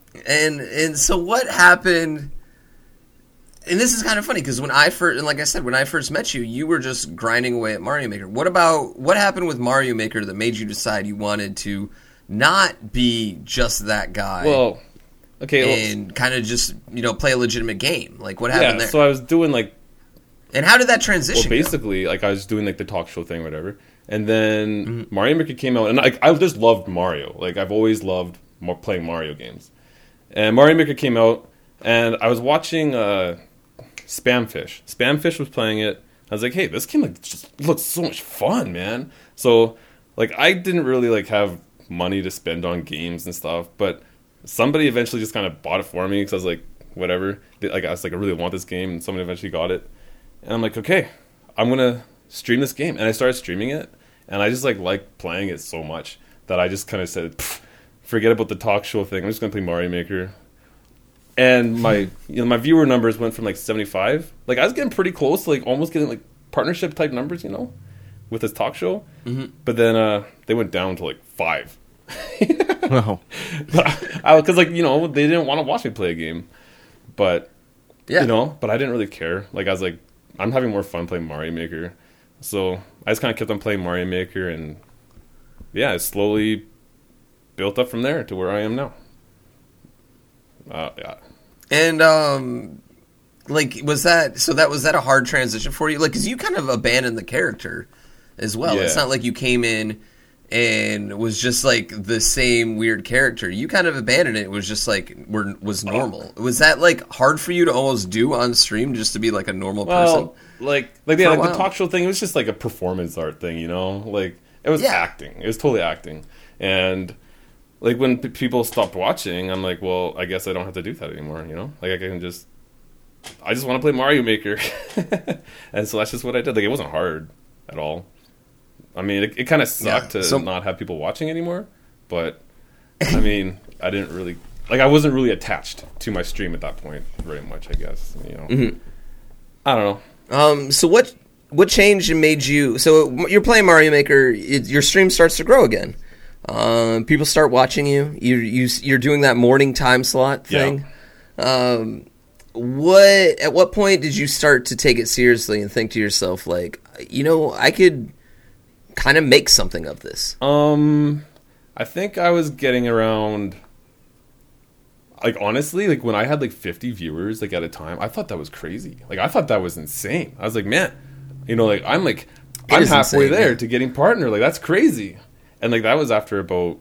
And so what happened? And this is kind of funny because when I first, and like I said, when I first met you, you were just grinding away at Mario Maker. What happened with Mario Maker that made you decide you wanted to not be just that guy? Well, okay, and kind of just play a legitimate game. Like what happened there? So I was doing like, and how did that transition? Well, basically, like I was doing like the talk show thing, or whatever, and then Mario Maker came out, and like I just loved Mario. Like I've always loved playing Mario games, and Mario Maker came out, and I was watching Spamfish. Spamfish was playing it. I was like, hey, this game like just looks so much fun, man. So like I didn't really like have money to spend on games and stuff, but somebody eventually just kind of bought it for me because I was like, whatever. Like I was like, I really want this game, and somebody eventually got it. And I'm like, okay, I'm going to stream this game. And I started streaming it, and I just like playing it so much that I just kind of said, forget about the talk show thing. I'm just going to play Mario Maker. And my viewer numbers went from like 75. Like I was getting pretty close to like almost getting like partnership type numbers, with this talk show. Mm-hmm. But then they went down to like 5. Oh. Because like, they didn't want to watch me play a game. But, yeah. But I didn't really care. Like I was like, I'm having more fun playing Mario Maker. So I just kind of kept on playing Mario Maker, and yeah, it slowly built up from there to where I am now. Yeah. And was that a hard transition for you? Like, because you kind of abandoned the character as well. Yeah. It's not like you came in and was just like the same weird character. You kind of abandoned it. It was just like was normal. Was that like hard for you to almost do on stream, just to be like a normal person? Like the talk show thing, it was just like a performance art thing, Like it was acting. It was totally acting. And like when people stopped watching, I'm like, well, I guess I don't have to do that anymore, Like I just want to play Mario Maker. And so that's just what I did. Like it wasn't hard at all. I mean, it kind of sucked to not have people watching anymore, but I mean, I didn't really I wasn't really attached to my stream at that point very much, I guess. Mm-hmm. I don't know. So what changed and made you? So you're playing Mario Maker. Your stream starts to grow again. People start watching you. You're doing that morning time slot thing. Yeah. At what point did you start to take it seriously and think to yourself like, I could kind of make something of this? I think I was getting around, like, honestly, like when I had like 50 viewers like at a time, I thought that was crazy. Like I thought that was insane. I was like, man, like I'm halfway there to getting partner. Like that's crazy. And like that was after about,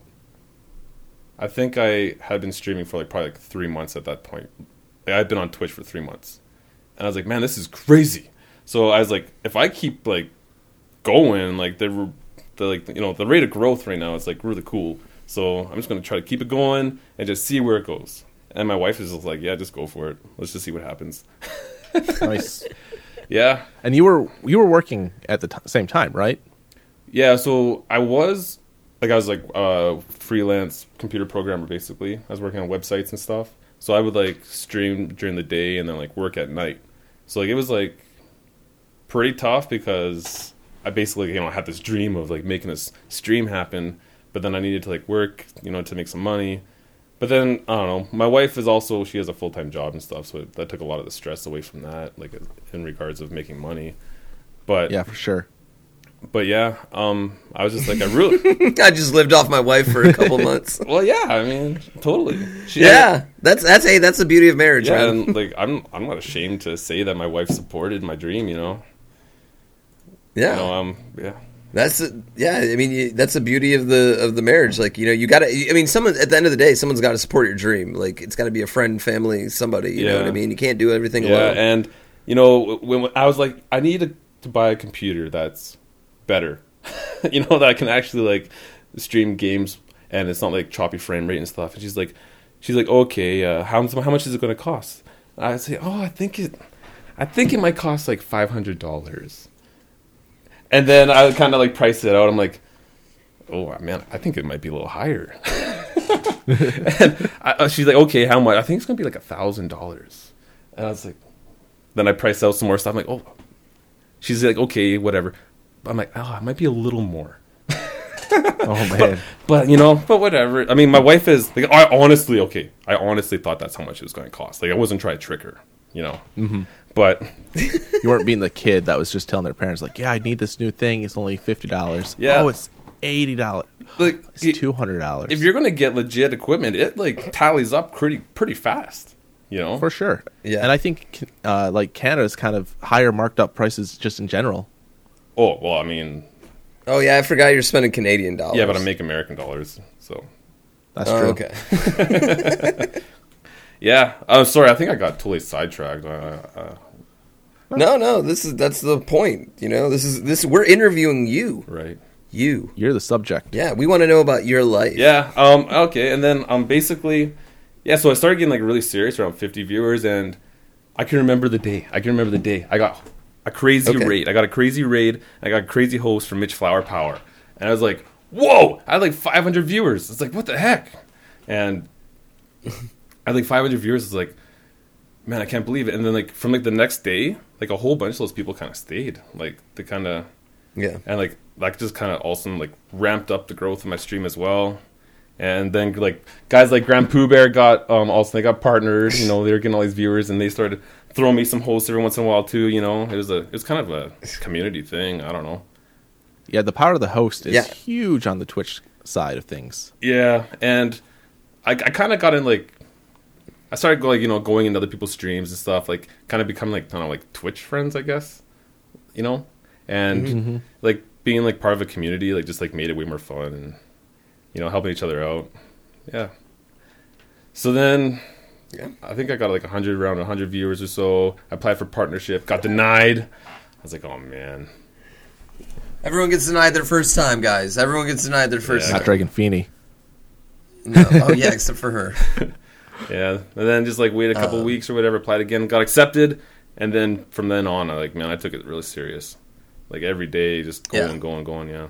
I think I had been streaming for like probably like 3 months at that point. Like, I had been on Twitch for 3 months, and I was like, man, this is crazy. So I was like, if I keep like going, like the rate of growth right now is like really cool. So I'm just gonna try to keep it going and just see where it goes. And my wife is just like, yeah, just go for it. Let's just see what happens. Nice. Yeah. And you were working at the same time, right? Yeah. So I was like a freelance computer programmer, basically. I was working on websites and stuff. So I would like stream during the day and then like work at night. So like it was like pretty tough because I basically had this dream of like making this stream happen, but then I needed to like work, to make some money. But then I don't know. My wife she has a full-time job and stuff, so that took a lot of the stress away from that, like in regards of making money. But yeah, for sure. But yeah, I was just like, I just lived off my wife for a couple months. Well, yeah, I mean, totally. That's the beauty of marriage, yeah, man. And like I'm not ashamed to say that my wife supported my dream, Yeah. Yeah. I mean, that's the beauty of the marriage. Like, you got to. I mean, someone at the end of the day, someone's got to support your dream. Like, it's got to be a friend, family, somebody. You know what I mean? You can't do everything alone. Yeah, and when I was like, I need to buy a computer that's better, that I can actually like stream games and it's not like choppy frame rate and stuff. And she's like, okay, how much is it going to cost? And I say, I think it might cost like $500. And then I kind of like priced it out. I'm like, oh man, I think it might be a little higher. And she's like, okay, how much? I think it's gonna be like $1,000. And I was like, then I priced out some more stuff. I'm like, oh. She's like, okay, whatever. I'm like, it might be a little more. Oh man. But but whatever. I mean, my wife is like, I honestly thought that's how much it was going to cost. Like, I wasn't trying to trick her, Mm-hmm. But You weren't being the kid that was just telling their parents, like, yeah, I need this new thing. It's only $50. Yeah. Oh, it's $80. like, It's $200. if you're going to get legit equipment, it like tallies up pretty fast. For sure. Yeah. And I think like Canada's kind of higher marked up prices just in general. Oh well, I mean, Oh yeah, I forgot you're spending Canadian dollars. yeah, but I make American dollars, so That's Oh, true. okay. yeah. I'm sorry, I think I got totally sidetracked. No, that's the point. This we're interviewing you. Right. You. You're the subject. Yeah, we want to know about your life. Yeah. Okay. And then basically, yeah. So I started getting like really serious, around 50 viewers, and I can remember the day. I got a crazy Okay. raid. I got a crazy raid. I got a crazy host from Mitch Flower Power, and I was like, whoa! I had like 500 viewers. It's like, what the heck? And I had like 500 viewers. It's like, man, I can't believe it. And then like from like the next day, like a whole bunch of those people kind of stayed. Like they kind of. Yeah. And like that just kind of also like ramped up the growth of my stream as well. And then like guys like Grand Pooh Bear got also they got partnered. They were getting all these viewers, and they started throwing me some hosts every once in a while too. It was kind of a community thing. I don't know. Yeah, the power of the host is Yeah. huge on the Twitch side of things. Yeah, and I kind of got in like I started going into other people's streams and stuff, like kind of becoming like kind of like Twitch friends, I guess. And like being like part of a community, like just like made it way more fun, and helping each other out. Yeah. So then, Yeah. I think I got like around 100 viewers or so. I applied for partnership, got denied. I was like, oh man. Everyone gets denied their first time, guys. Everyone gets denied their first Yeah. Not time. Dragon Feeney. No. Oh yeah, except for her. Yeah. And then just like wait a couple weeks or whatever, applied again, got accepted, and then from then on, I took it really serious. Like every day, just going, yeah.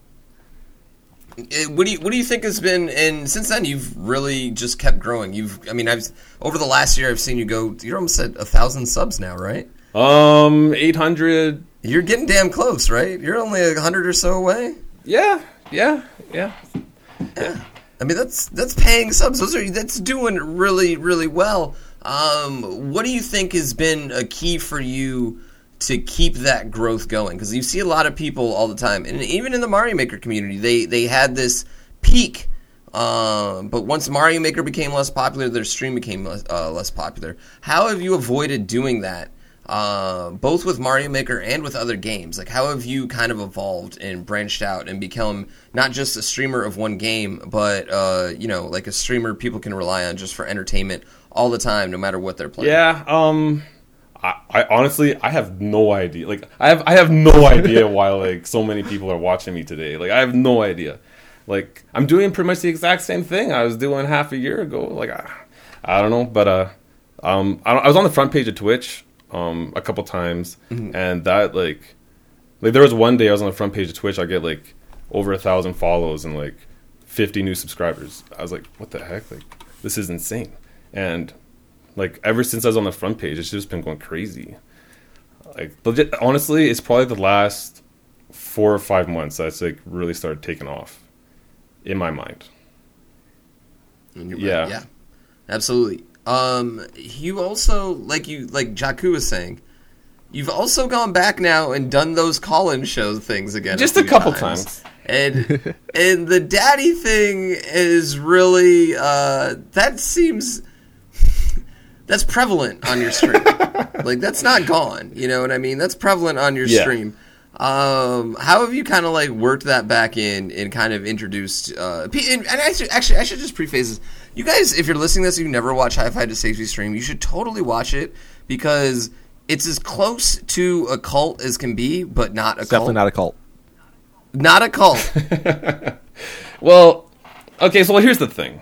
What do you think has been? And since then, you've really just kept growing. I've over the last year, I've seen you go. You're almost at 1,000 subs now, right? 800. You're getting damn close, right? You're only 100 or so away. Yeah. I mean, that's paying subs. That's doing really, really well. What do you think has been a key for you to keep that growth going? Because you see a lot of people all the time, and even in the Mario Maker community, they had this peak. But once Mario Maker became less popular, their stream became less popular. How have you avoided doing that? Both with Mario Maker and with other games. Like, how have you kind of evolved and branched out and become not just a streamer of one game, but like a streamer people can rely on just for entertainment all the time, no matter what they're playing? Yeah. I honestly, I have no idea. Like, I have no idea why like so many people are watching me today. Like, I have no idea. Like, I'm doing pretty much the exact same thing I was doing half a year ago. Like, I don't know, but I was on the front page of Twitch a couple times, and that like there was one day I was on the front page of Twitch. I get like over 1,000 follows and like 50 new subscribers. I was like, what the heck? Like, this is insane. And like ever since I was on the front page, it's just been going crazy. Like, legit, honestly, it's probably the last 4 or 5 months that's like really started taking off in my mind. Yeah, absolutely. You also, like Jakku was saying, you've also gone back now and done those call-in show things again. Just a a few couple times. times. And the daddy thing is really that seems that's prevalent on your stream. Like, that's not gone. You know what I mean? That's prevalent on your stream. How have you kind of like worked that back in and kind of introduced? And actually, I should just preface this. You guys, if you're listening to this, you never watch Hi-Fi to Safety stream, you should totally watch it because it's as close to a cult as can be, but not a cult. Definitely not a cult. Not a cult. Well, okay, so here's the thing.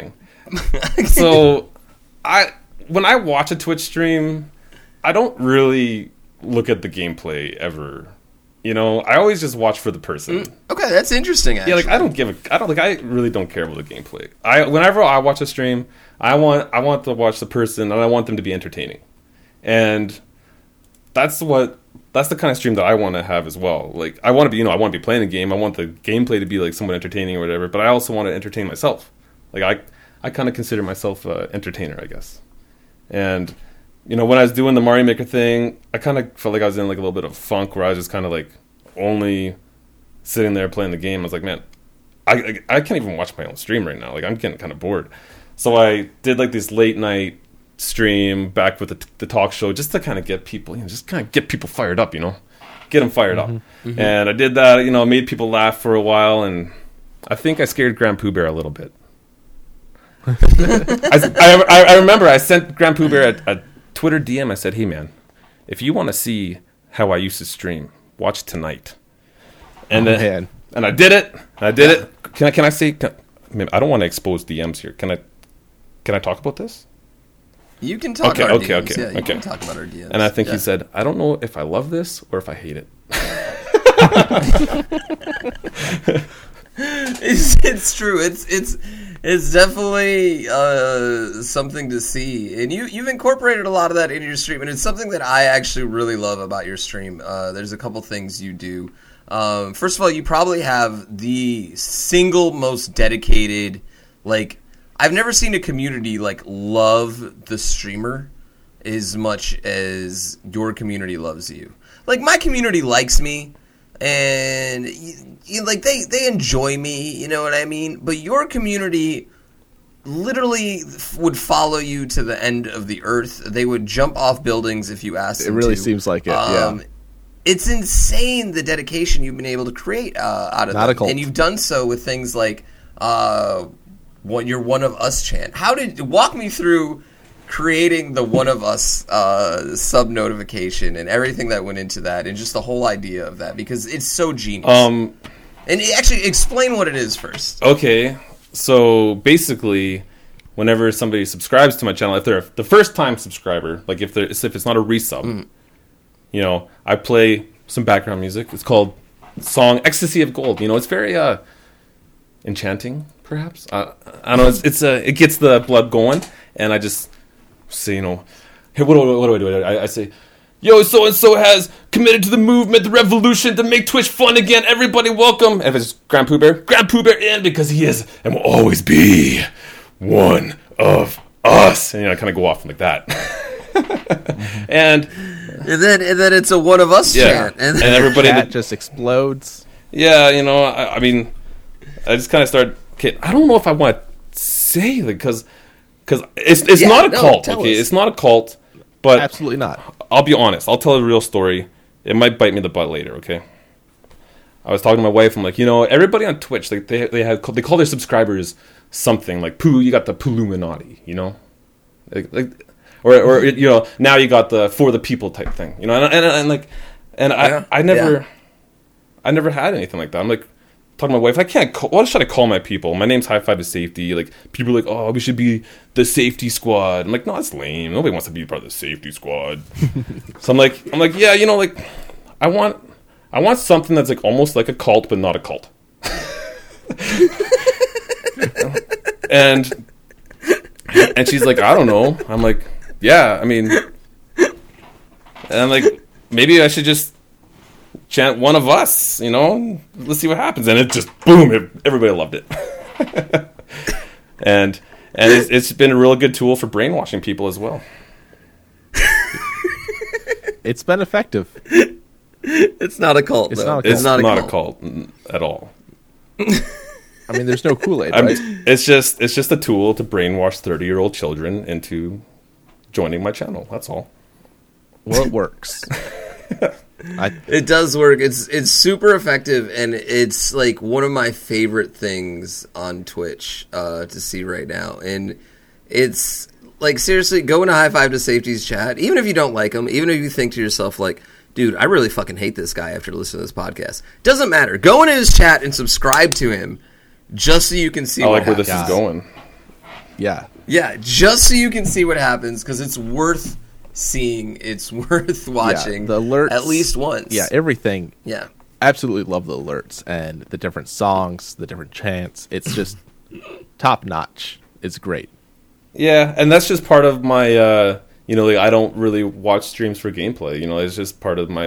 So, when I watch a Twitch stream, I don't really look at the gameplay ever. I always just watch for the person. Okay, that's interesting. Actually. Yeah, like I really don't care about the gameplay. Whenever I watch a stream, I want to watch the person and I want them to be entertaining, and that's what that's the kind of stream that I want to have as well. Like, I want to be, I want to be playing the game. I want the gameplay to be like somewhat entertaining or whatever. But I also want to entertain myself. Like, I kind of consider myself an entertainer, I guess. And when I was doing the Mario Maker thing, I kind of felt like I was in like a little bit of funk where I was just kind of like only sitting there playing the game. I was like, man, I can't even watch my own stream right now. Like, I'm getting kind of bored. So I did like this late night stream back with the talk show just to kind of get people, just kind of get people fired up, get them fired up. Mm-hmm. And I did that, made people laugh for a while, and I think I scared Grand Pooh Bear a little bit. I remember I sent Grand Pooh Bear a Twitter DM. I said, hey man, if you want to see how I used to stream, watch tonight. And then, and I did it. Can I say? I don't want to expose DMs here. Can I talk about this? You can talk about our DMs. Okay. You can talk about our DMs. And I think he said, I don't know if I love this or if I hate it. It's true. It's definitely something to see, and you've incorporated a lot of that into your stream, and it's something that I actually really love about your stream. There's a couple things you do. First of all, you probably have the single most dedicated, like, I've never seen a community like love the streamer as much as your community loves you. Like, my community likes me, and like they enjoy me, you know what I mean? But your community literally would follow you to the end of the earth. They would jump off buildings if you asked them to. It really seems like it, yeah. It's insane the dedication you've been able to create out of them. And you've done so with things like your One of Us chant. Walk me through creating the One of Us sub notification and everything that went into that, and just the whole idea of that, because it's so genius. And actually, explain what it is first. Okay, so basically, whenever somebody subscribes to my channel, if they're the first time subscriber, like if it's not a resub, I play some background music. It's called song "Ecstasy of Gold." It's very enchanting, perhaps. I don't know. It gets the blood going, and I just say, hey, what do I do? I say, yo, so and so has committed to the movement, the revolution, to make Twitch fun again. Everybody, welcome. If it's Grand Pooh Bear in, because he is and will always be one of us. And I kind of go off like that. and then it's a One of Us chant, and everybody just explodes. Yeah, I mean, I just kind of start. Okay, I don't know if I want to say because it's not a cult. Okay, it's not a cult, but absolutely not. I'll be honest. I'll tell a real story. It might bite me in the butt later. Okay. I was talking to my wife. I'm like, everybody on Twitch, like they call their subscribers something like Pooh. You got the Pooh-luminati, like. Or now you got the for the people type thing, I never had anything like that. I'm like talking to my wife, what should I call my people? My name's High Five to Safety. Like, people are like, oh, we should be the safety squad. I'm like, no, that's lame. Nobody wants to be part of the safety squad. So I'm like, yeah, like I want something that's like almost like a cult, but not a cult. and she's like, I don't know. I'm like, yeah, I mean, and I'm like, maybe I should just chant One of Us, let's see what happens. And it just, boom, everybody loved it. and it's been a real good tool for brainwashing people as well. It's been effective. It's not a cult, though. It's not a cult at all. I mean, there's no Kool-Aid, right? It's just a tool to brainwash 30-year-old children into joining my channel. That's all. Well, it works. It does work. It's super effective, and it's like one of my favorite things on Twitch to see right now. And it's like, seriously, go into High Five to Safety's chat, even if you don't like him, even if you think to yourself like, dude, I really fucking hate this guy after listening to this podcast. Doesn't matter. Go into his chat and subscribe to him just so you can see what happens. I like where this is going. Yeah. Yeah, just so you can see what happens, because it's worth seeing. It's worth watching. Yeah, the alerts, at least once. Yeah, everything. Yeah. Absolutely love the alerts and the different songs, the different chants. It's just top notch. It's great. Yeah, and that's just part of my, I don't really watch streams for gameplay. It's just part of my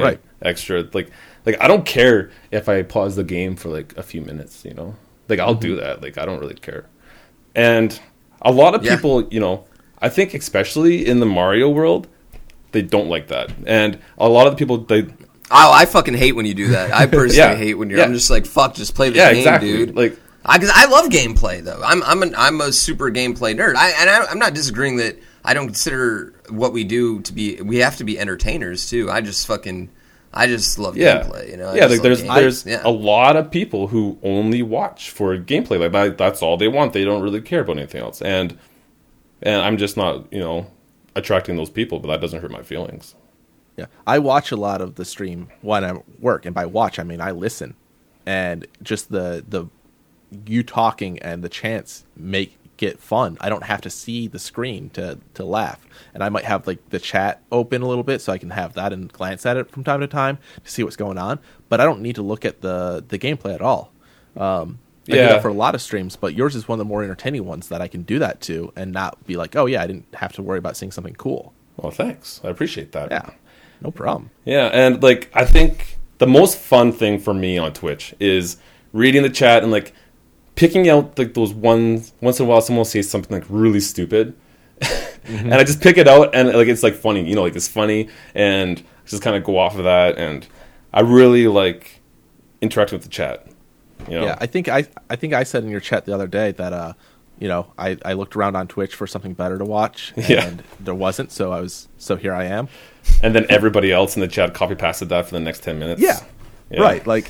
extra. Like I don't care if I pause the game for like a few minutes, you know? Like I'll do that. Like I don't really care. And a lot of people, you know, I think especially in the Mario world, they don't like that. And a lot of the people I fucking hate when you do that. I personally hate when I'm just like, fuck, just play the game, exactly. dude. Like, because I love gameplay though. I'm a super gameplay nerd. I'm not disagreeing that I don't consider what we do to be. We have to be entertainers too. I just love gameplay. You know. Like there's a lot of people who only watch for gameplay. Like that's all they want. They don't really care about anything else. And I'm just not, you know, attracting those people. But that doesn't hurt my feelings. Yeah, I watch a lot of the stream when I work, and by watch I mean I listen, and just the you talking and the chants make it fun. I don't have to see the screen to laugh, and I might have like the chat open a little bit so I can have that and glance at it from time to time to see what's going on. But I don't need to look at the gameplay at all. I do that for a lot of streams, but yours is one of the more entertaining ones that I can do that to and not be like, oh yeah, I didn't have to worry about seeing something cool. Well, thanks. I appreciate that. Yeah. No problem. Yeah, and like I think the most fun thing for me on Twitch is reading the chat and like picking out like those once in a while someone will say something like really stupid, and I just pick it out and like it's like funny, you know, like it's funny and just kind of go off of that, and I really like interacting with the chat. You know? Yeah, I think I said in your chat the other day that you know, I looked around on Twitch for something better to watch, and there wasn't, so here I am. And then everybody else in the chat copy pasted that for the next 10 minutes. Yeah. Right. Like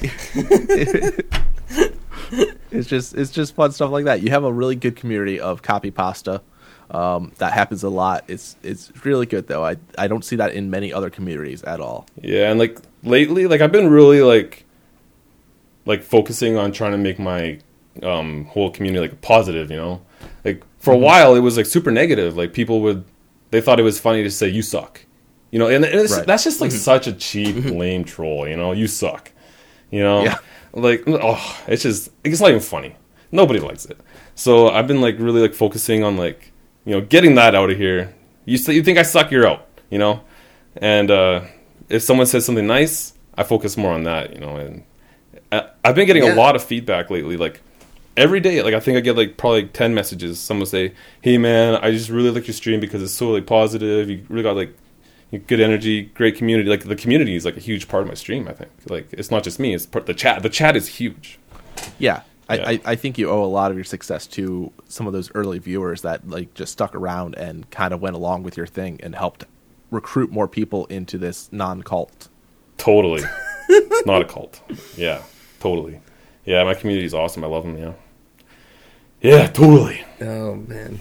it's just fun stuff like that. You have a really good community of copy pasta. That happens a lot. It's really good though. I don't see that in many other communities at all. Yeah, and like lately, like I've been really like focusing on trying to make my whole community like positive, you know? Like for a while it was like super negative. Like they thought it was funny to say you suck. You know, and that's just like such a cheap, lame troll, you know? You suck. You know? Yeah. Like, it's not even funny. Nobody likes it. So I've been like really like focusing on like, you know, getting that out of here. You think I suck, you're out, you know? And if someone says something nice, I focus more on that, you know? And I've been getting a lot of feedback lately, like every day. Like I think I get like probably 10 messages. Someone will say, hey man, I just really like your stream because it's so like positive. You really got like good energy, great community. Like the community is like a huge part of my stream. I think like it's not just me; it's part the chat. The chat is huge. Yeah, I think you owe a lot of your success to some of those early viewers that like just stuck around and kind of went along with your thing and helped recruit more people into this non-cult. Totally, not a cult. Yeah, totally. Yeah, my community is awesome. I love them. Yeah, totally. Oh man.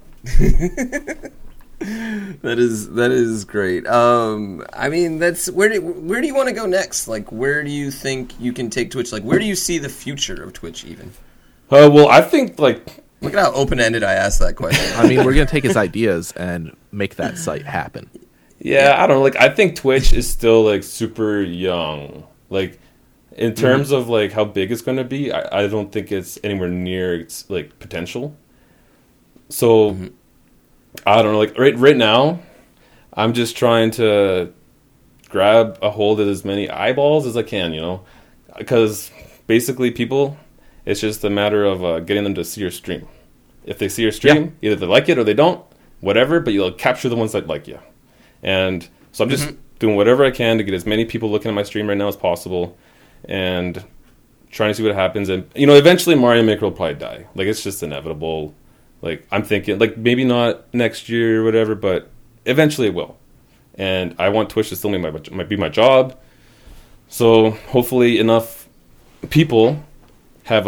That is great. I mean, that's where do you want to go next? Like, where do you think you can take Twitch? Like, where do you see the future of Twitch even? Well, I think like look at how open-ended I asked that question. I mean, we're gonna take his ideas and make that site happen. Yeah, I don't know. Like, I think Twitch is still like super young. Like, in terms of like how big it's going to be, I don't think it's anywhere near its like potential. So. I don't know, like right now, I'm just trying to grab a hold of as many eyeballs as I can, you know, because basically people, it's just a matter of getting them to see your stream. If they see your stream, either they like it or they don't, whatever, but you'll capture the ones that like you. And so I'm just doing whatever I can to get as many people looking at my stream right now as possible and trying to see what happens. And, you know, eventually Mario Maker will probably die. Like, it's just inevitable. Like, I'm thinking, like, maybe not next year or whatever, but eventually it will. And I want Twitch to still be my job. So hopefully enough people have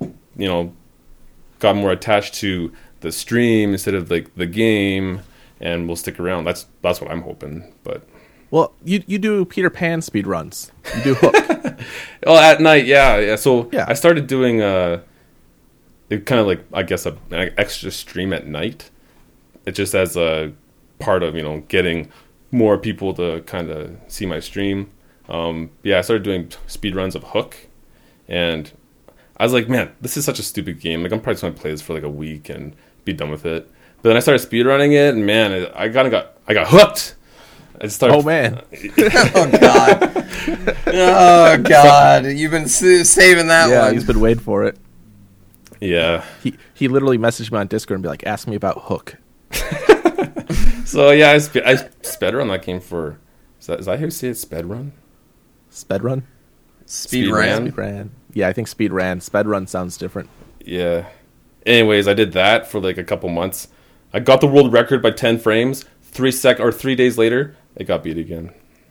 got more attached to the stream instead of like the game, and will stick around. That's what I'm hoping. But well, you do Peter Pan speed runs. You do Hook. Well, at night, yeah. So I started doing kind of like, I guess, an extra stream at night. It just as a part of, getting more people to kind of see my stream. I started doing speed runs of Hook, and I was like, man, this is such a stupid game. Like, I'm probably just going to play this for like a week and be done with it. But then I started speed running it, and man, I got hooked. I started. Oh man, Oh God! Oh God! You've been saving that yeah, one. he's been waiting for it. Yeah. He literally messaged me on Discord and be like, "Ask me about Hook." So yeah, I sped run that game for. Is that how you say it? Sped run. Sped run. Speed Speed ran. ran. Speed ran. Yeah, I think speed ran. Sped run sounds different. Yeah. Anyways, I did that for like a couple months. I got the world record by 10 frames. 3 days later, it got beat again.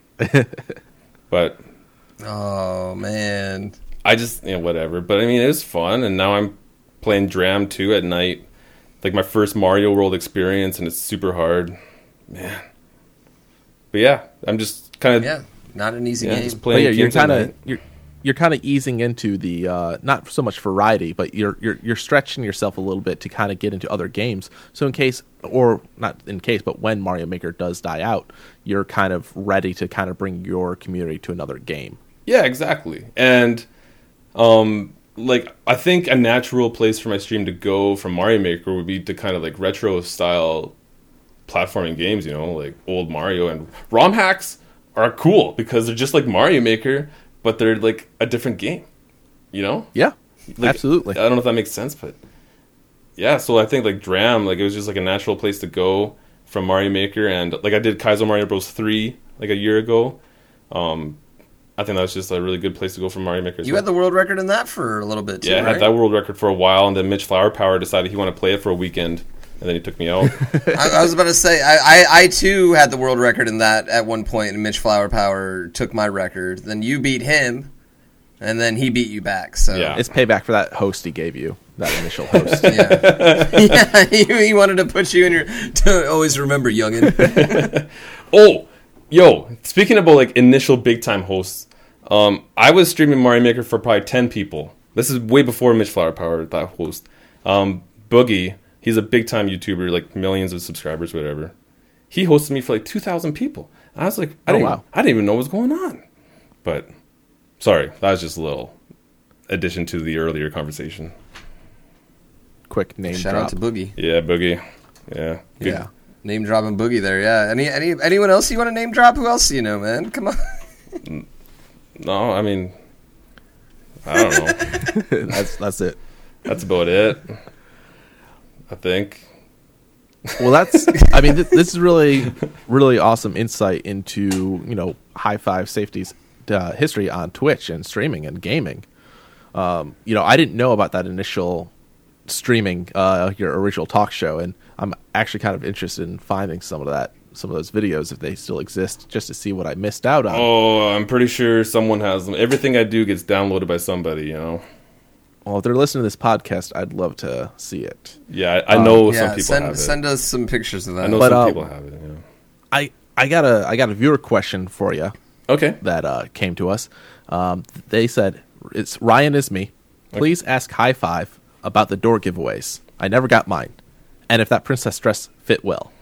But Oh man! I just, whatever. But I mean, it was fun, and now I'm playing Dram 2 at night. Like my first Mario World experience, and it's super hard. Man. But yeah, I'm just kind of Yeah, not an easy game. just But playing yeah, games at night. you're kind of easing into the not so much variety, but you're stretching yourself a little bit to kind of get into other games. So in case, or not in case, but when Mario Maker does die out, you're kind of ready to kind of bring your community to another game. Yeah, exactly. And like I think a natural place for my stream to go from Mario Maker would be to kind of like retro style platforming games, like old Mario. And ROM hacks are cool because they're just like Mario Maker, but they're like a different game. Yeah, Like, absolutely. I don't know if that makes sense, but yeah. So I think like Dram, like it was just like a natural place to go from Mario Maker, and like I did Kaizo Mario Bros. 3 like a year ago. I think that was just a really good place to go from Mario Maker. You had the world record in that for a little bit too, yeah, I right? had that world record for a while, and then Mitch Flowerpower decided he wanted to play it for a weekend, and then he took me out. I was about to say, I too had the world record in that at one point, and Mitch Flowerpower took my record. Then you beat him, and then he beat you back. So Yeah. It's payback for that host he gave you, that initial host. yeah, he wanted to put you in your. To always remember, youngin. Oh, yo! Speaking about like initial big time hosts, I was streaming Mario Maker for probably 10 people. This is way before Mitch Flowerpower, that host. Boogie, he's a big time YouTuber, like millions of subscribers, whatever. He hosted me for like 2,000 people. I was like, I didn't even know what was going on. But sorry, that was just a little addition to the earlier conversation. Quick name Shout drop. out to Boogie. Yeah, Boogie. Yeah, good. Yeah. Name dropping Boogie there. Yeah. Anyone else you want to name drop? Who else do you know, man? Come on. No, I mean, I don't know. That's it. That's about it. I think. Well, I mean, this is really, really awesome insight into, High Five Safety's history on Twitch and streaming and gaming. I didn't know about that initial streaming, your original talk show, and I'm actually kind of interested in finding some of those videos if they still exist, just to see what I missed out on. Oh, I'm pretty sure someone has them. Everything I do gets downloaded by somebody, Well, if they're listening to this podcast, I'd love to see it. Yeah, I know some Yeah, people have it. send us some pictures of that. I know But, some people have it. I got a viewer question for you Okay. that came to us. They said, "It's Ryan is me. Please ask High Five about the door giveaways. I never got mine, and if that princess dress fit well."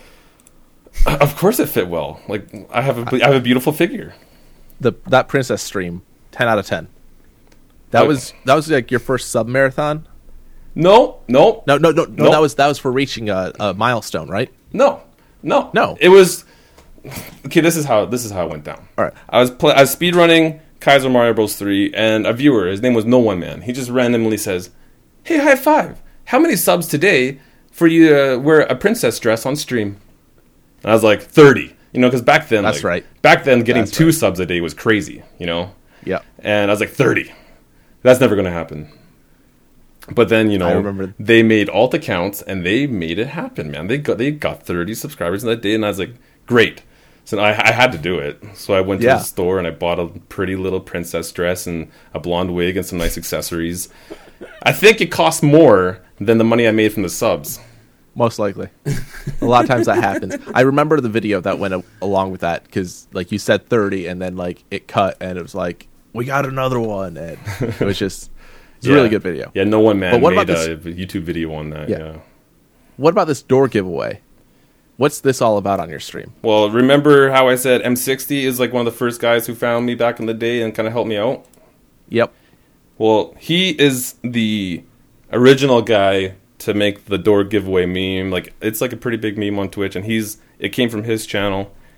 Of course it fit well. Like I have a beautiful figure. That princess stream, 10 out of 10. That was like your first sub marathon. No. No. That was for reaching a milestone, right? No. It was okay. This is how it went down. All right. I was speedrunning Kaiser Mario Bros. 3, and a viewer, his name was No One Man. He just randomly says, "Hey, High Five! How many subs today for you to wear a princess dress on stream?" And I was like, 30. Because back then, That's right. Back then, getting That's 2 right. subs a day was crazy. Yeah. And I was like, 30. That's never going to happen. But then, I remember. they made alt accounts and they made it happen, man. They got 30 subscribers in that day, and I was like, great. So I had to do it. So I went to the store and I bought a pretty little princess dress and a blonde wig and some nice accessories. I think it cost more than the money I made from the subs. Most likely. A lot of times that happens. I remember the video that went along with that because, like, you said 30 and then, like, it cut and it was like, we got another one. And it was just, it's a really good video. Yeah, No One Man But what made about a YouTube video on that. Yeah. What about this door giveaway? What's this all about on your stream? Well, remember how I said M60 is like one of the first guys who found me back in the day and kind of helped me out? Yep. Well, he is the original guy to make the door giveaway meme. Like, it's like a pretty big meme on Twitch, and it came from his channel.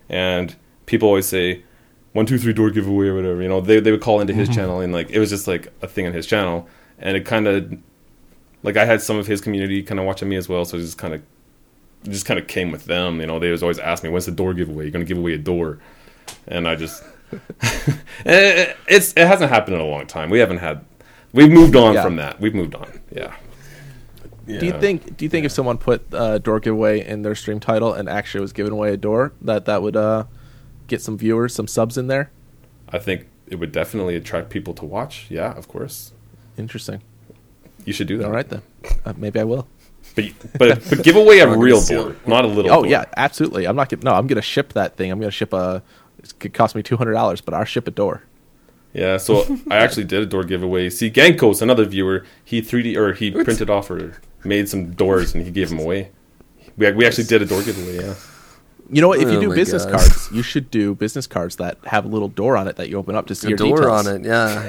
and people always say 1, 2, 3 door giveaway or whatever. You know, they would call into his channel, and like it was just like a thing on his channel, and it kind of like I had some of his community kind of watching me as well, so it just kind of came with them. You know, they was always ask me, "When's the door giveaway? You're gonna give away a door?" And I just it hasn't happened in a long time. We've moved on from that. We've moved on. Yeah. Do you think if someone put door giveaway in their stream title and actually was giving away a door, that would get some viewers, some subs in there? I think it would definitely attract people to watch. Yeah, of course. Interesting. You should do that. All right then. Maybe I will. But give away a real door, not a little door. Oh yeah, absolutely. I'm gonna ship that thing. I'm gonna ship it could cost me $200, but I'll ship a door. Yeah, so I actually did a door giveaway. See, Gankos, another viewer, he printed off or made some doors and he gave them away. We actually did a door giveaway. Yeah. You know what? If you do business cards, you should do business cards that have a little door on it that you open up to see your door details. on it. Yeah.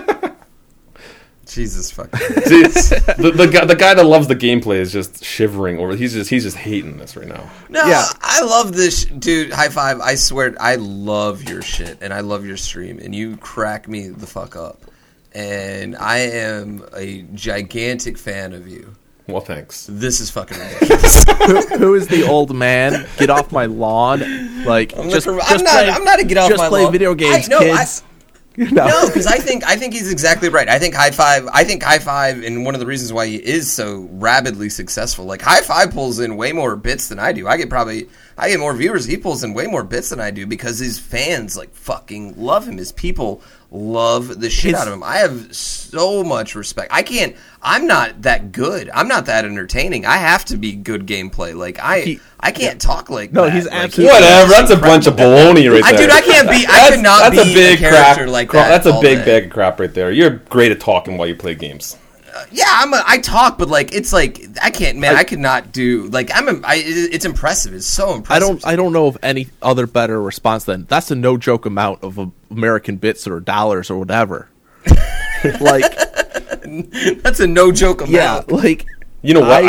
Jesus fucking. See, the guy that loves the gameplay is just shivering over. He's just hating this right now. No, Yeah. I love this, dude. High five! I swear, I love your shit, and I love your stream, and you crack me the fuck up. And I am a gigantic fan of you. Well, thanks. This is fucking ridiculous. Who is the old man? Get off my lawn! Like, I'm not a get off my lawn. Just play video games, kids. No, because I think he's exactly right. I think High Five, and one of the reasons why he is so rabidly successful. Like High Five pulls in way more bits than I do. I get more viewers. He pulls in way more bits than I do because his fans like fucking love him. His people love the shit out of him. I have so much respect. I'm not that good. I'm not that entertaining. I have to be good gameplay. Like I can't talk like No, that. he's Like, absolutely Whatever. That's a bunch of baloney right there. Dude, I can't be. I could not be that's a big a character crap. like that. That's a all big day. bag of crap right there. You're great at talking while you play games. Yeah, I talk, but like it's like I can't, man. I could not do like it's impressive. It's so impressive. I don't know of any other better response than that's a no joke amount of American bits or dollars or whatever. Like That's a no joke amount. yeah, like You know what?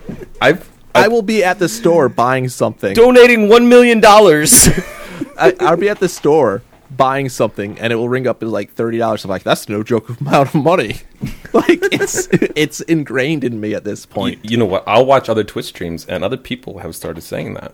I will be at the store buying something. Donating $1 million. I'll be at the store buying something, and it will ring up as like $30. I'm like, that's no joke amount of money. Like it's ingrained in me at this point. You know what? I'll watch other Twitch streams, and other people have started saying that.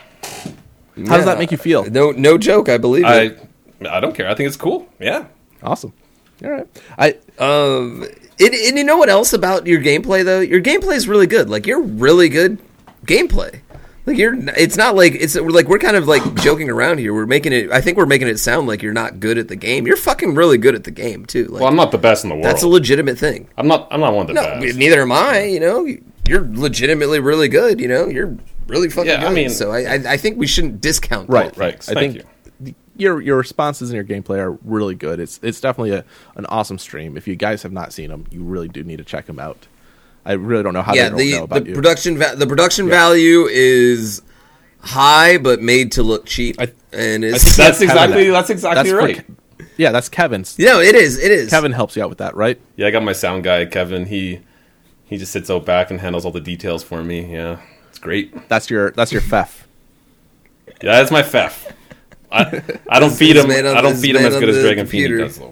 How does that make you feel? No joke. I believe it. I don't care. I think it's cool. Yeah. Awesome. All right. And you know what else about your gameplay though? Your gameplay is really good. Like you're really good gameplay. Like it's not like it's like we're kind of like joking around here. I think we're making it sound like you're not good at the game. You're fucking really good at the game too. Like, Well, I'm not the best in the world. that's a legitimate thing. I'm not one of the No, best. neither am I. You know, you're legitimately really good. You know, you're really fucking Yeah, good. I mean- so I think we shouldn't discount Right, that. right. Thanks. I Thank think your responses and your gameplay are really good. It's definitely an awesome stream. If you guys have not seen them, you really do need to check them out. I really don't know how Yeah, they don't know about the you. production value is high, but made to look cheap. And it's That's Kevin. exactly for right. Yeah, that's Kevin's. you know, it is. Kevin helps you out with that, right? Yeah, I got my sound guy, Kevin. He just sits out back and handles all the details for me. Yeah, it's great. That's your Fef. Yeah, that's my Fef. I don't feed him. made on- I don't it's feed him made as on good as the Dragon Feeney computer. does, though.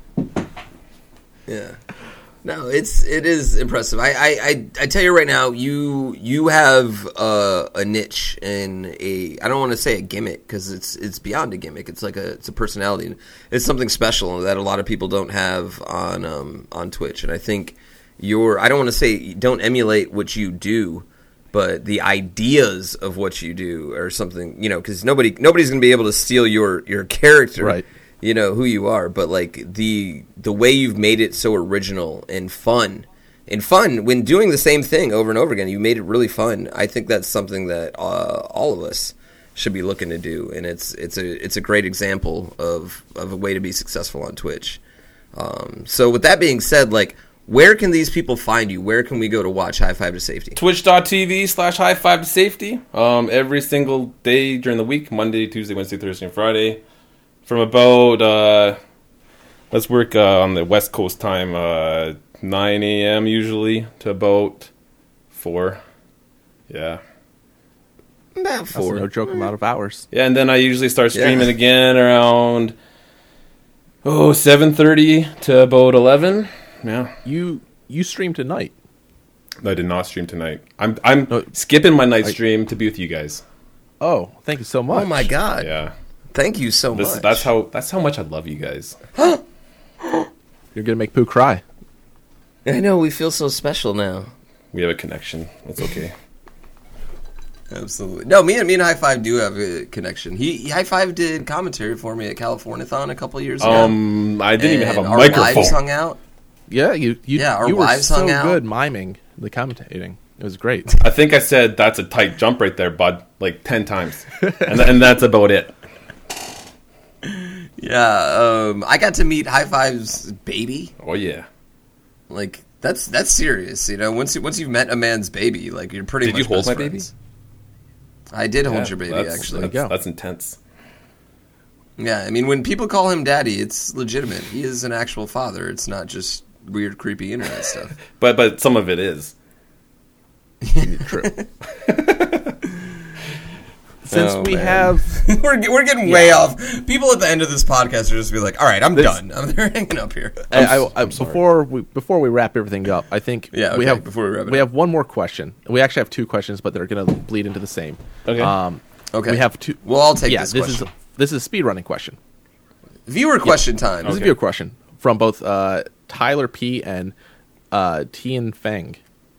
Yeah. No, it is impressive. I tell you right now, you have a niche and I don't want to say a gimmick because it's beyond a gimmick. It's like it's a personality. It's something special that a lot of people don't have on Twitch. And I think I don't want to say don't emulate what you do, but the ideas of what you do are something, you know, because nobody's going to be able to steal your character. Right. You know who you are, but like the way you've made it so original and fun when doing the same thing over and over again, you made it really fun. I think that's something that all of us should be looking to do, and it's a great example of a way to be successful on Twitch. So with that being said, like, where can these people find you? Where can we go to watch High Five to Safety? Twitch.tv/High Five to Safety. Every single day during the week, Monday, Tuesday, Wednesday, Thursday, and Friday. From about, let's work on the West Coast time, 9 a.m. usually to about 4. Yeah. About That's 4. no joke amount of hours. Yeah, and then I usually start streaming Yeah. again around 7:30 to about 11. Yeah. You stream tonight. I did not stream tonight. I'm No. skipping my night stream to be with you guys. Oh, thank you so much. Oh my god! Yeah. Thank you so much. That's how much I love you guys. You're gonna make Pooh cry. I know, we feel so special now. We have a connection. It's okay. Absolutely. No, me and High Five do have a connection. High Five did commentary for me at Californiathon a couple years ago. I didn't even have a And our microphone. wives hung out. Yeah, you our you were wives so hung out. good miming the commentating. It was great. I think I said that's a tight jump right there, bud, like 10 times. And that's about it. Yeah, I got to meet High Five's baby. Oh yeah. Like that's serious, you know. Once you've met a man's baby, like you're pretty Did much you hold best my friends. I did hold Yeah, your baby, that's- actually. There you go. That's intense. Yeah, I mean, when people call him daddy, it's legitimate. He is an actual father. It's not just weird, creepy internet stuff. But some of it is. True. Since Oh, we man. have we're getting way off. People at the end of this podcast are just be like, "All right, I'm done. They're hanging up here." I'm sorry. before we wrap everything up, I think Yeah, we okay, have before we wrap it we up. have one more question. We actually have two questions, but they're going to bleed into the same. Okay. Okay, We have two. Well, I'll take yeah, this this question. is a speed running question. Viewer question time. This is a viewer question from both Tyler P and Tian Feng.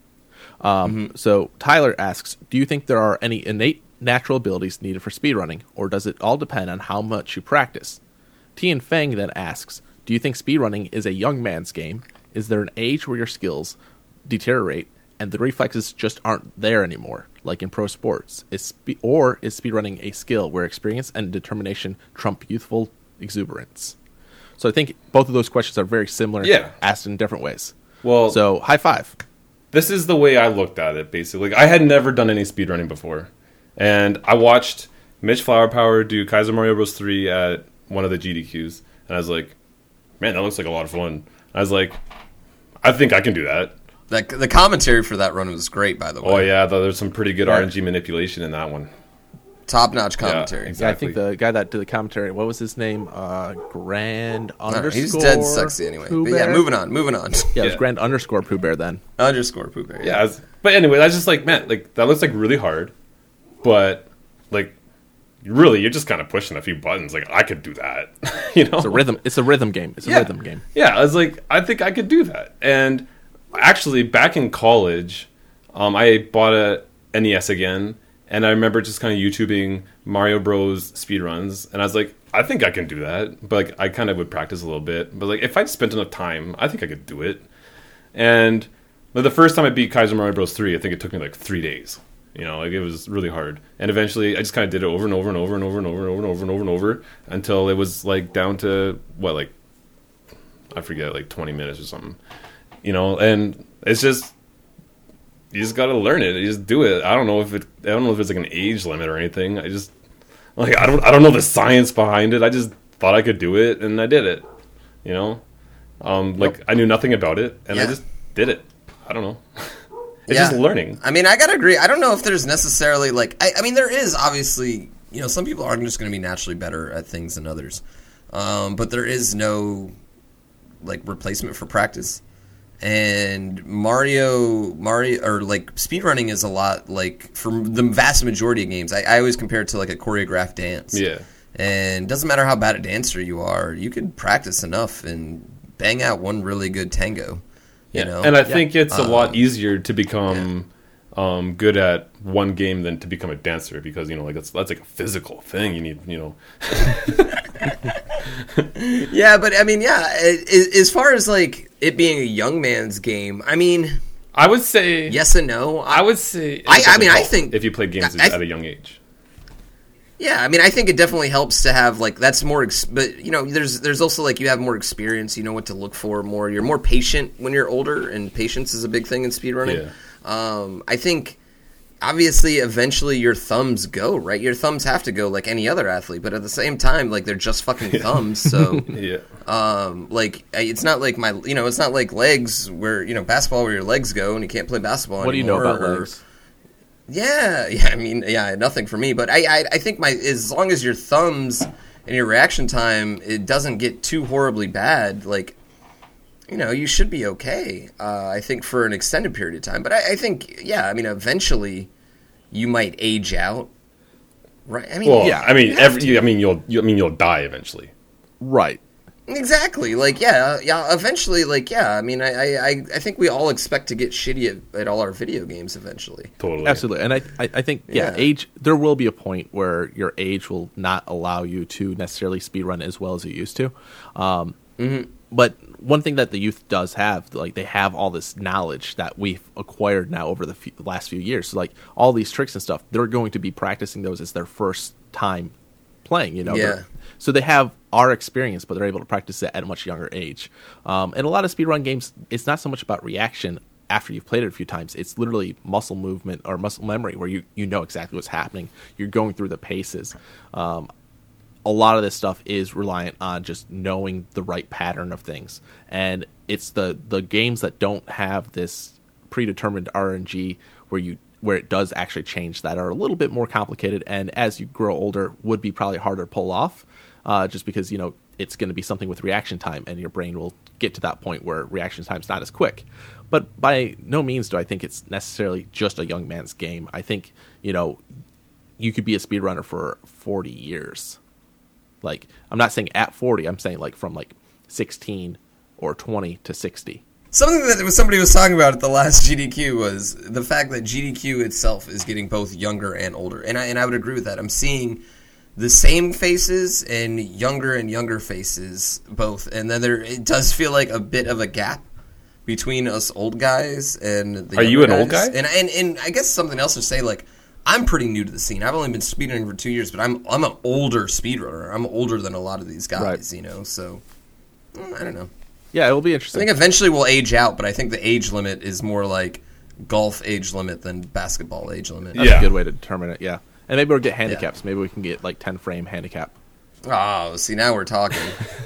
So Tyler asks, do you think there are any innate natural abilities needed for speedrunning, or does it all depend on how much you practice? Tian Feng then asks, do you think speedrunning is a young man's game? Is there an age where your skills deteriorate and the reflexes just aren't there anymore, like in pro sports? Is speedrunning a skill where experience and determination trump youthful exuberance? So I think both of those questions are very similar, Yeah. asked in different ways. Well, So high five. this is the way I looked at it, basically. Like, I had never done any speedrunning before. And I watched Mitch Flowerpower do Kaiser Mario Bros. 3 at one of the GDQs. And I was like, man, that looks like a lot of fun. I was like, I think I can do that. The commentary for that run was great, by the way. Oh, yeah, there's some pretty good Yeah. RNG manipulation in that one. Top-notch commentary. exactly. Yeah, I think the guy that did the commentary, what was his name? Grand underscore. He's dead sexy anyway. Pooh But yeah, Bear? moving on. Yeah, it was Yeah. Grand underscore Pooh Bear then. Underscore Pooh Bear. Yeah, but anyway, I was just like, man, like that looks like really hard, but like really, you're just kind of pushing a few buttons. Like I could do that, you know? It's a rhythm. It's a rhythm game. It's a rhythm game. Yeah, I was like, I think I could do that. And actually, back in college, I bought a NES again, and I remember just kind of YouTubing Mario Bros. Speedruns, and I was like, I think I can do that. But like, I kind of would practice a little bit. But like, if I spent enough time, I think I could do it. And but the first time I beat Kaiser Mario Bros. 3, I think it took me like 3 days. You know, like it was really hard. And eventually, I just kind of did it over and over and over and over and over and over and over and over and over until it was like down to what, like I forget, like 20 minutes or something. You know, and it's just you just got to learn it. You just do it. I don't know if it's like an age limit or anything. I just like I don't know the science behind it. I just thought I could do it, and I did it. You know, like I knew nothing about it, and I Yeah. just did it. I don't know. It's Yeah. just learning. I mean, I gotta agree. I don't know if there's necessarily like. I mean, there is obviously. You know, some people are just going to be naturally better at things than others, but there is no like replacement for practice. And Mario, or like speedrunning is a lot like for the vast majority of games. I always compare it to like a choreographed dance. Yeah. And it doesn't matter how bad a dancer you are, you can practice enough and bang out one really good tango. You know, And I think it's a lot easier to become good at one game than to become a dancer because, you know, like that's like a physical thing. You need, you know. yeah, but I mean, yeah, as far as like it being a young man's game, I mean, I would say yes and no. I would say I mean, I think if you play games I- at a young age. Yeah, I mean, I think it definitely helps to have like that's more, but you know, there's also like you have more experience, you know what to look for more. You're more patient when you're older, and patience is a big thing in speedrunning. Yeah. I think obviously eventually your thumbs go, right? Your thumbs have to go like any other athlete, but at the same time, like they're just fucking thumbs. So, Yeah. like it's not like it's not like legs where basketball where your legs go and you can't play basketball What do you know anymore. about legs? Yeah, I mean, nothing for me. But I think as long as your thumbs and your reaction time, it doesn't get too horribly bad, like, you know, you should be okay. I think for an extended period of time. But I think, I mean, eventually you might age out, right? I mean, you'll die eventually. Right. Exactly. Like, eventually, like, I mean, I think we all expect to get shitty at all our video games eventually. Totally. Absolutely. And I think, age, there will be a point where your age will not allow you to necessarily speedrun as well as you used to. But one thing that the youth does have, like, they have all this knowledge that we've acquired now over the last few years. So, like, all these tricks and stuff, they're going to be practicing those as their first time playing, you know. Yeah. So they have our experience, but they're able to practice it at a much younger age. And a lot of speedrun games, it's not so much about reaction after you've played it a few times. It's literally muscle movement or muscle memory where you know exactly what's happening. You're going through the paces. A lot of this stuff is reliant on just knowing the right pattern of things. And it's the games that don't have this predetermined RNG where it does actually change that are a little bit more complicated, and as you grow older would be probably harder to pull off, just because, you know, it's going to be something with reaction time, and your brain will get to that point where reaction time's not as quick. But by no means do I think it's necessarily just a young man's game. I think, you know, you could be a speedrunner for 40 years. Like, I'm not saying at 40, I'm saying like from like 16 or 20 to 60. Something that somebody was talking about at the last GDQ was the fact that GDQ itself is getting both younger and older. And I would agree with that. I'm seeing the same faces and younger faces both. And then it does feel like a bit of a gap between us old guys and the Are you an old guy? And I guess something else to say, like, I'm pretty new to the scene. I've only been speedrunning for 2 years, but I'm an older speedrunner. I'm older than a lot of these guys, right. You know, so I don't know. Yeah, it will be I interesting. think eventually we'll age out, but I think the age limit is more like golf age limit than basketball age limit. That's a good way to determine it, yeah. And maybe we'll get handicaps. Maybe we can get like 10 frame handicap. Oh, see, now we're talking.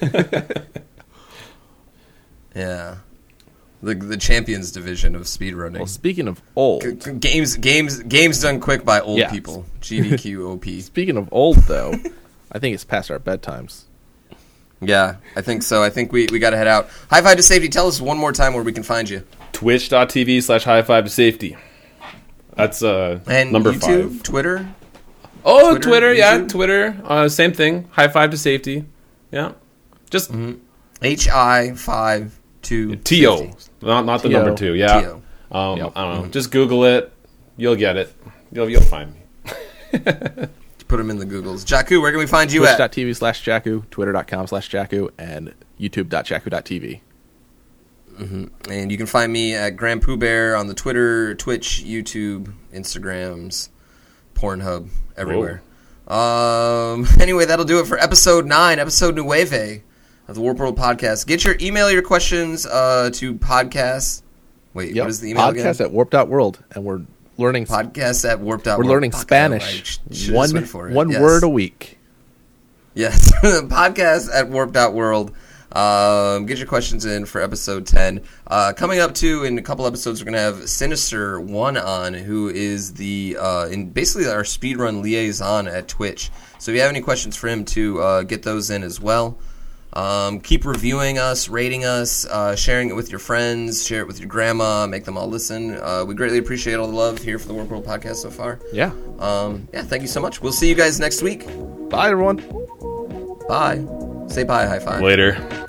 Yeah. The champions division of speedrunning. Well, speaking of old, games done quick by old people. GDQ OP. Speaking of old, though, I think it's past our bedtimes. Yeah, I think so. I think we got to head out. High Five to Safety. Tell us one more time where we can find you. Twitch.tv/High Five to Safety. That's and number YouTube, 5. Twitter. Oh, Twitter, yeah, Twitter. Same thing. High Five to Safety. Yeah, just HI52 TO, not the number 2. Yeah. TO. I don't know. Just Google it. You'll get it. You'll find me. Put them in the Googles. Jakku, where can we find you at? Twitch.tv/Jakku, Twitter.com/Jakku, and YouTube.Jakku.tv. And you can find me at Grand Pooh Bear on the Twitter, Twitch, YouTube, Instagrams, Pornhub, everywhere. Anyway, that'll do it for episode 9, episode nueve of the Warp World Podcast. Email your questions to podcast. Wait, what is the email again? Podcast at warp.world, and we're learning podcast at warp.world. We're learning Spanish. One word a week. Yes, podcast at warp.world. Get your questions in for episode 10. Coming up, too, in a couple episodes, we're going to have Sinister1 on, who is basically our speedrun liaison at Twitch. So if you have any questions for him, too, get those in as well. Keep reviewing us, rating us, sharing it with your friends, share it with your grandma, make them all listen. We greatly appreciate all the love here for the Warp World Podcast so far. Yeah. Thank you so much. We'll see you guys next week. Bye, everyone. Bye. Say bye, High Five. Later.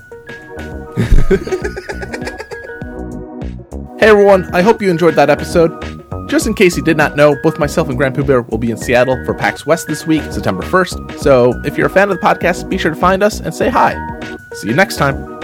Hey, everyone. I hope you enjoyed that episode. Just in case you did not know, both myself and Grand Pooh Bear will be in Seattle for PAX West this week, September 1st. So if you're a fan of the podcast, be sure to find us and say hi. See you next time.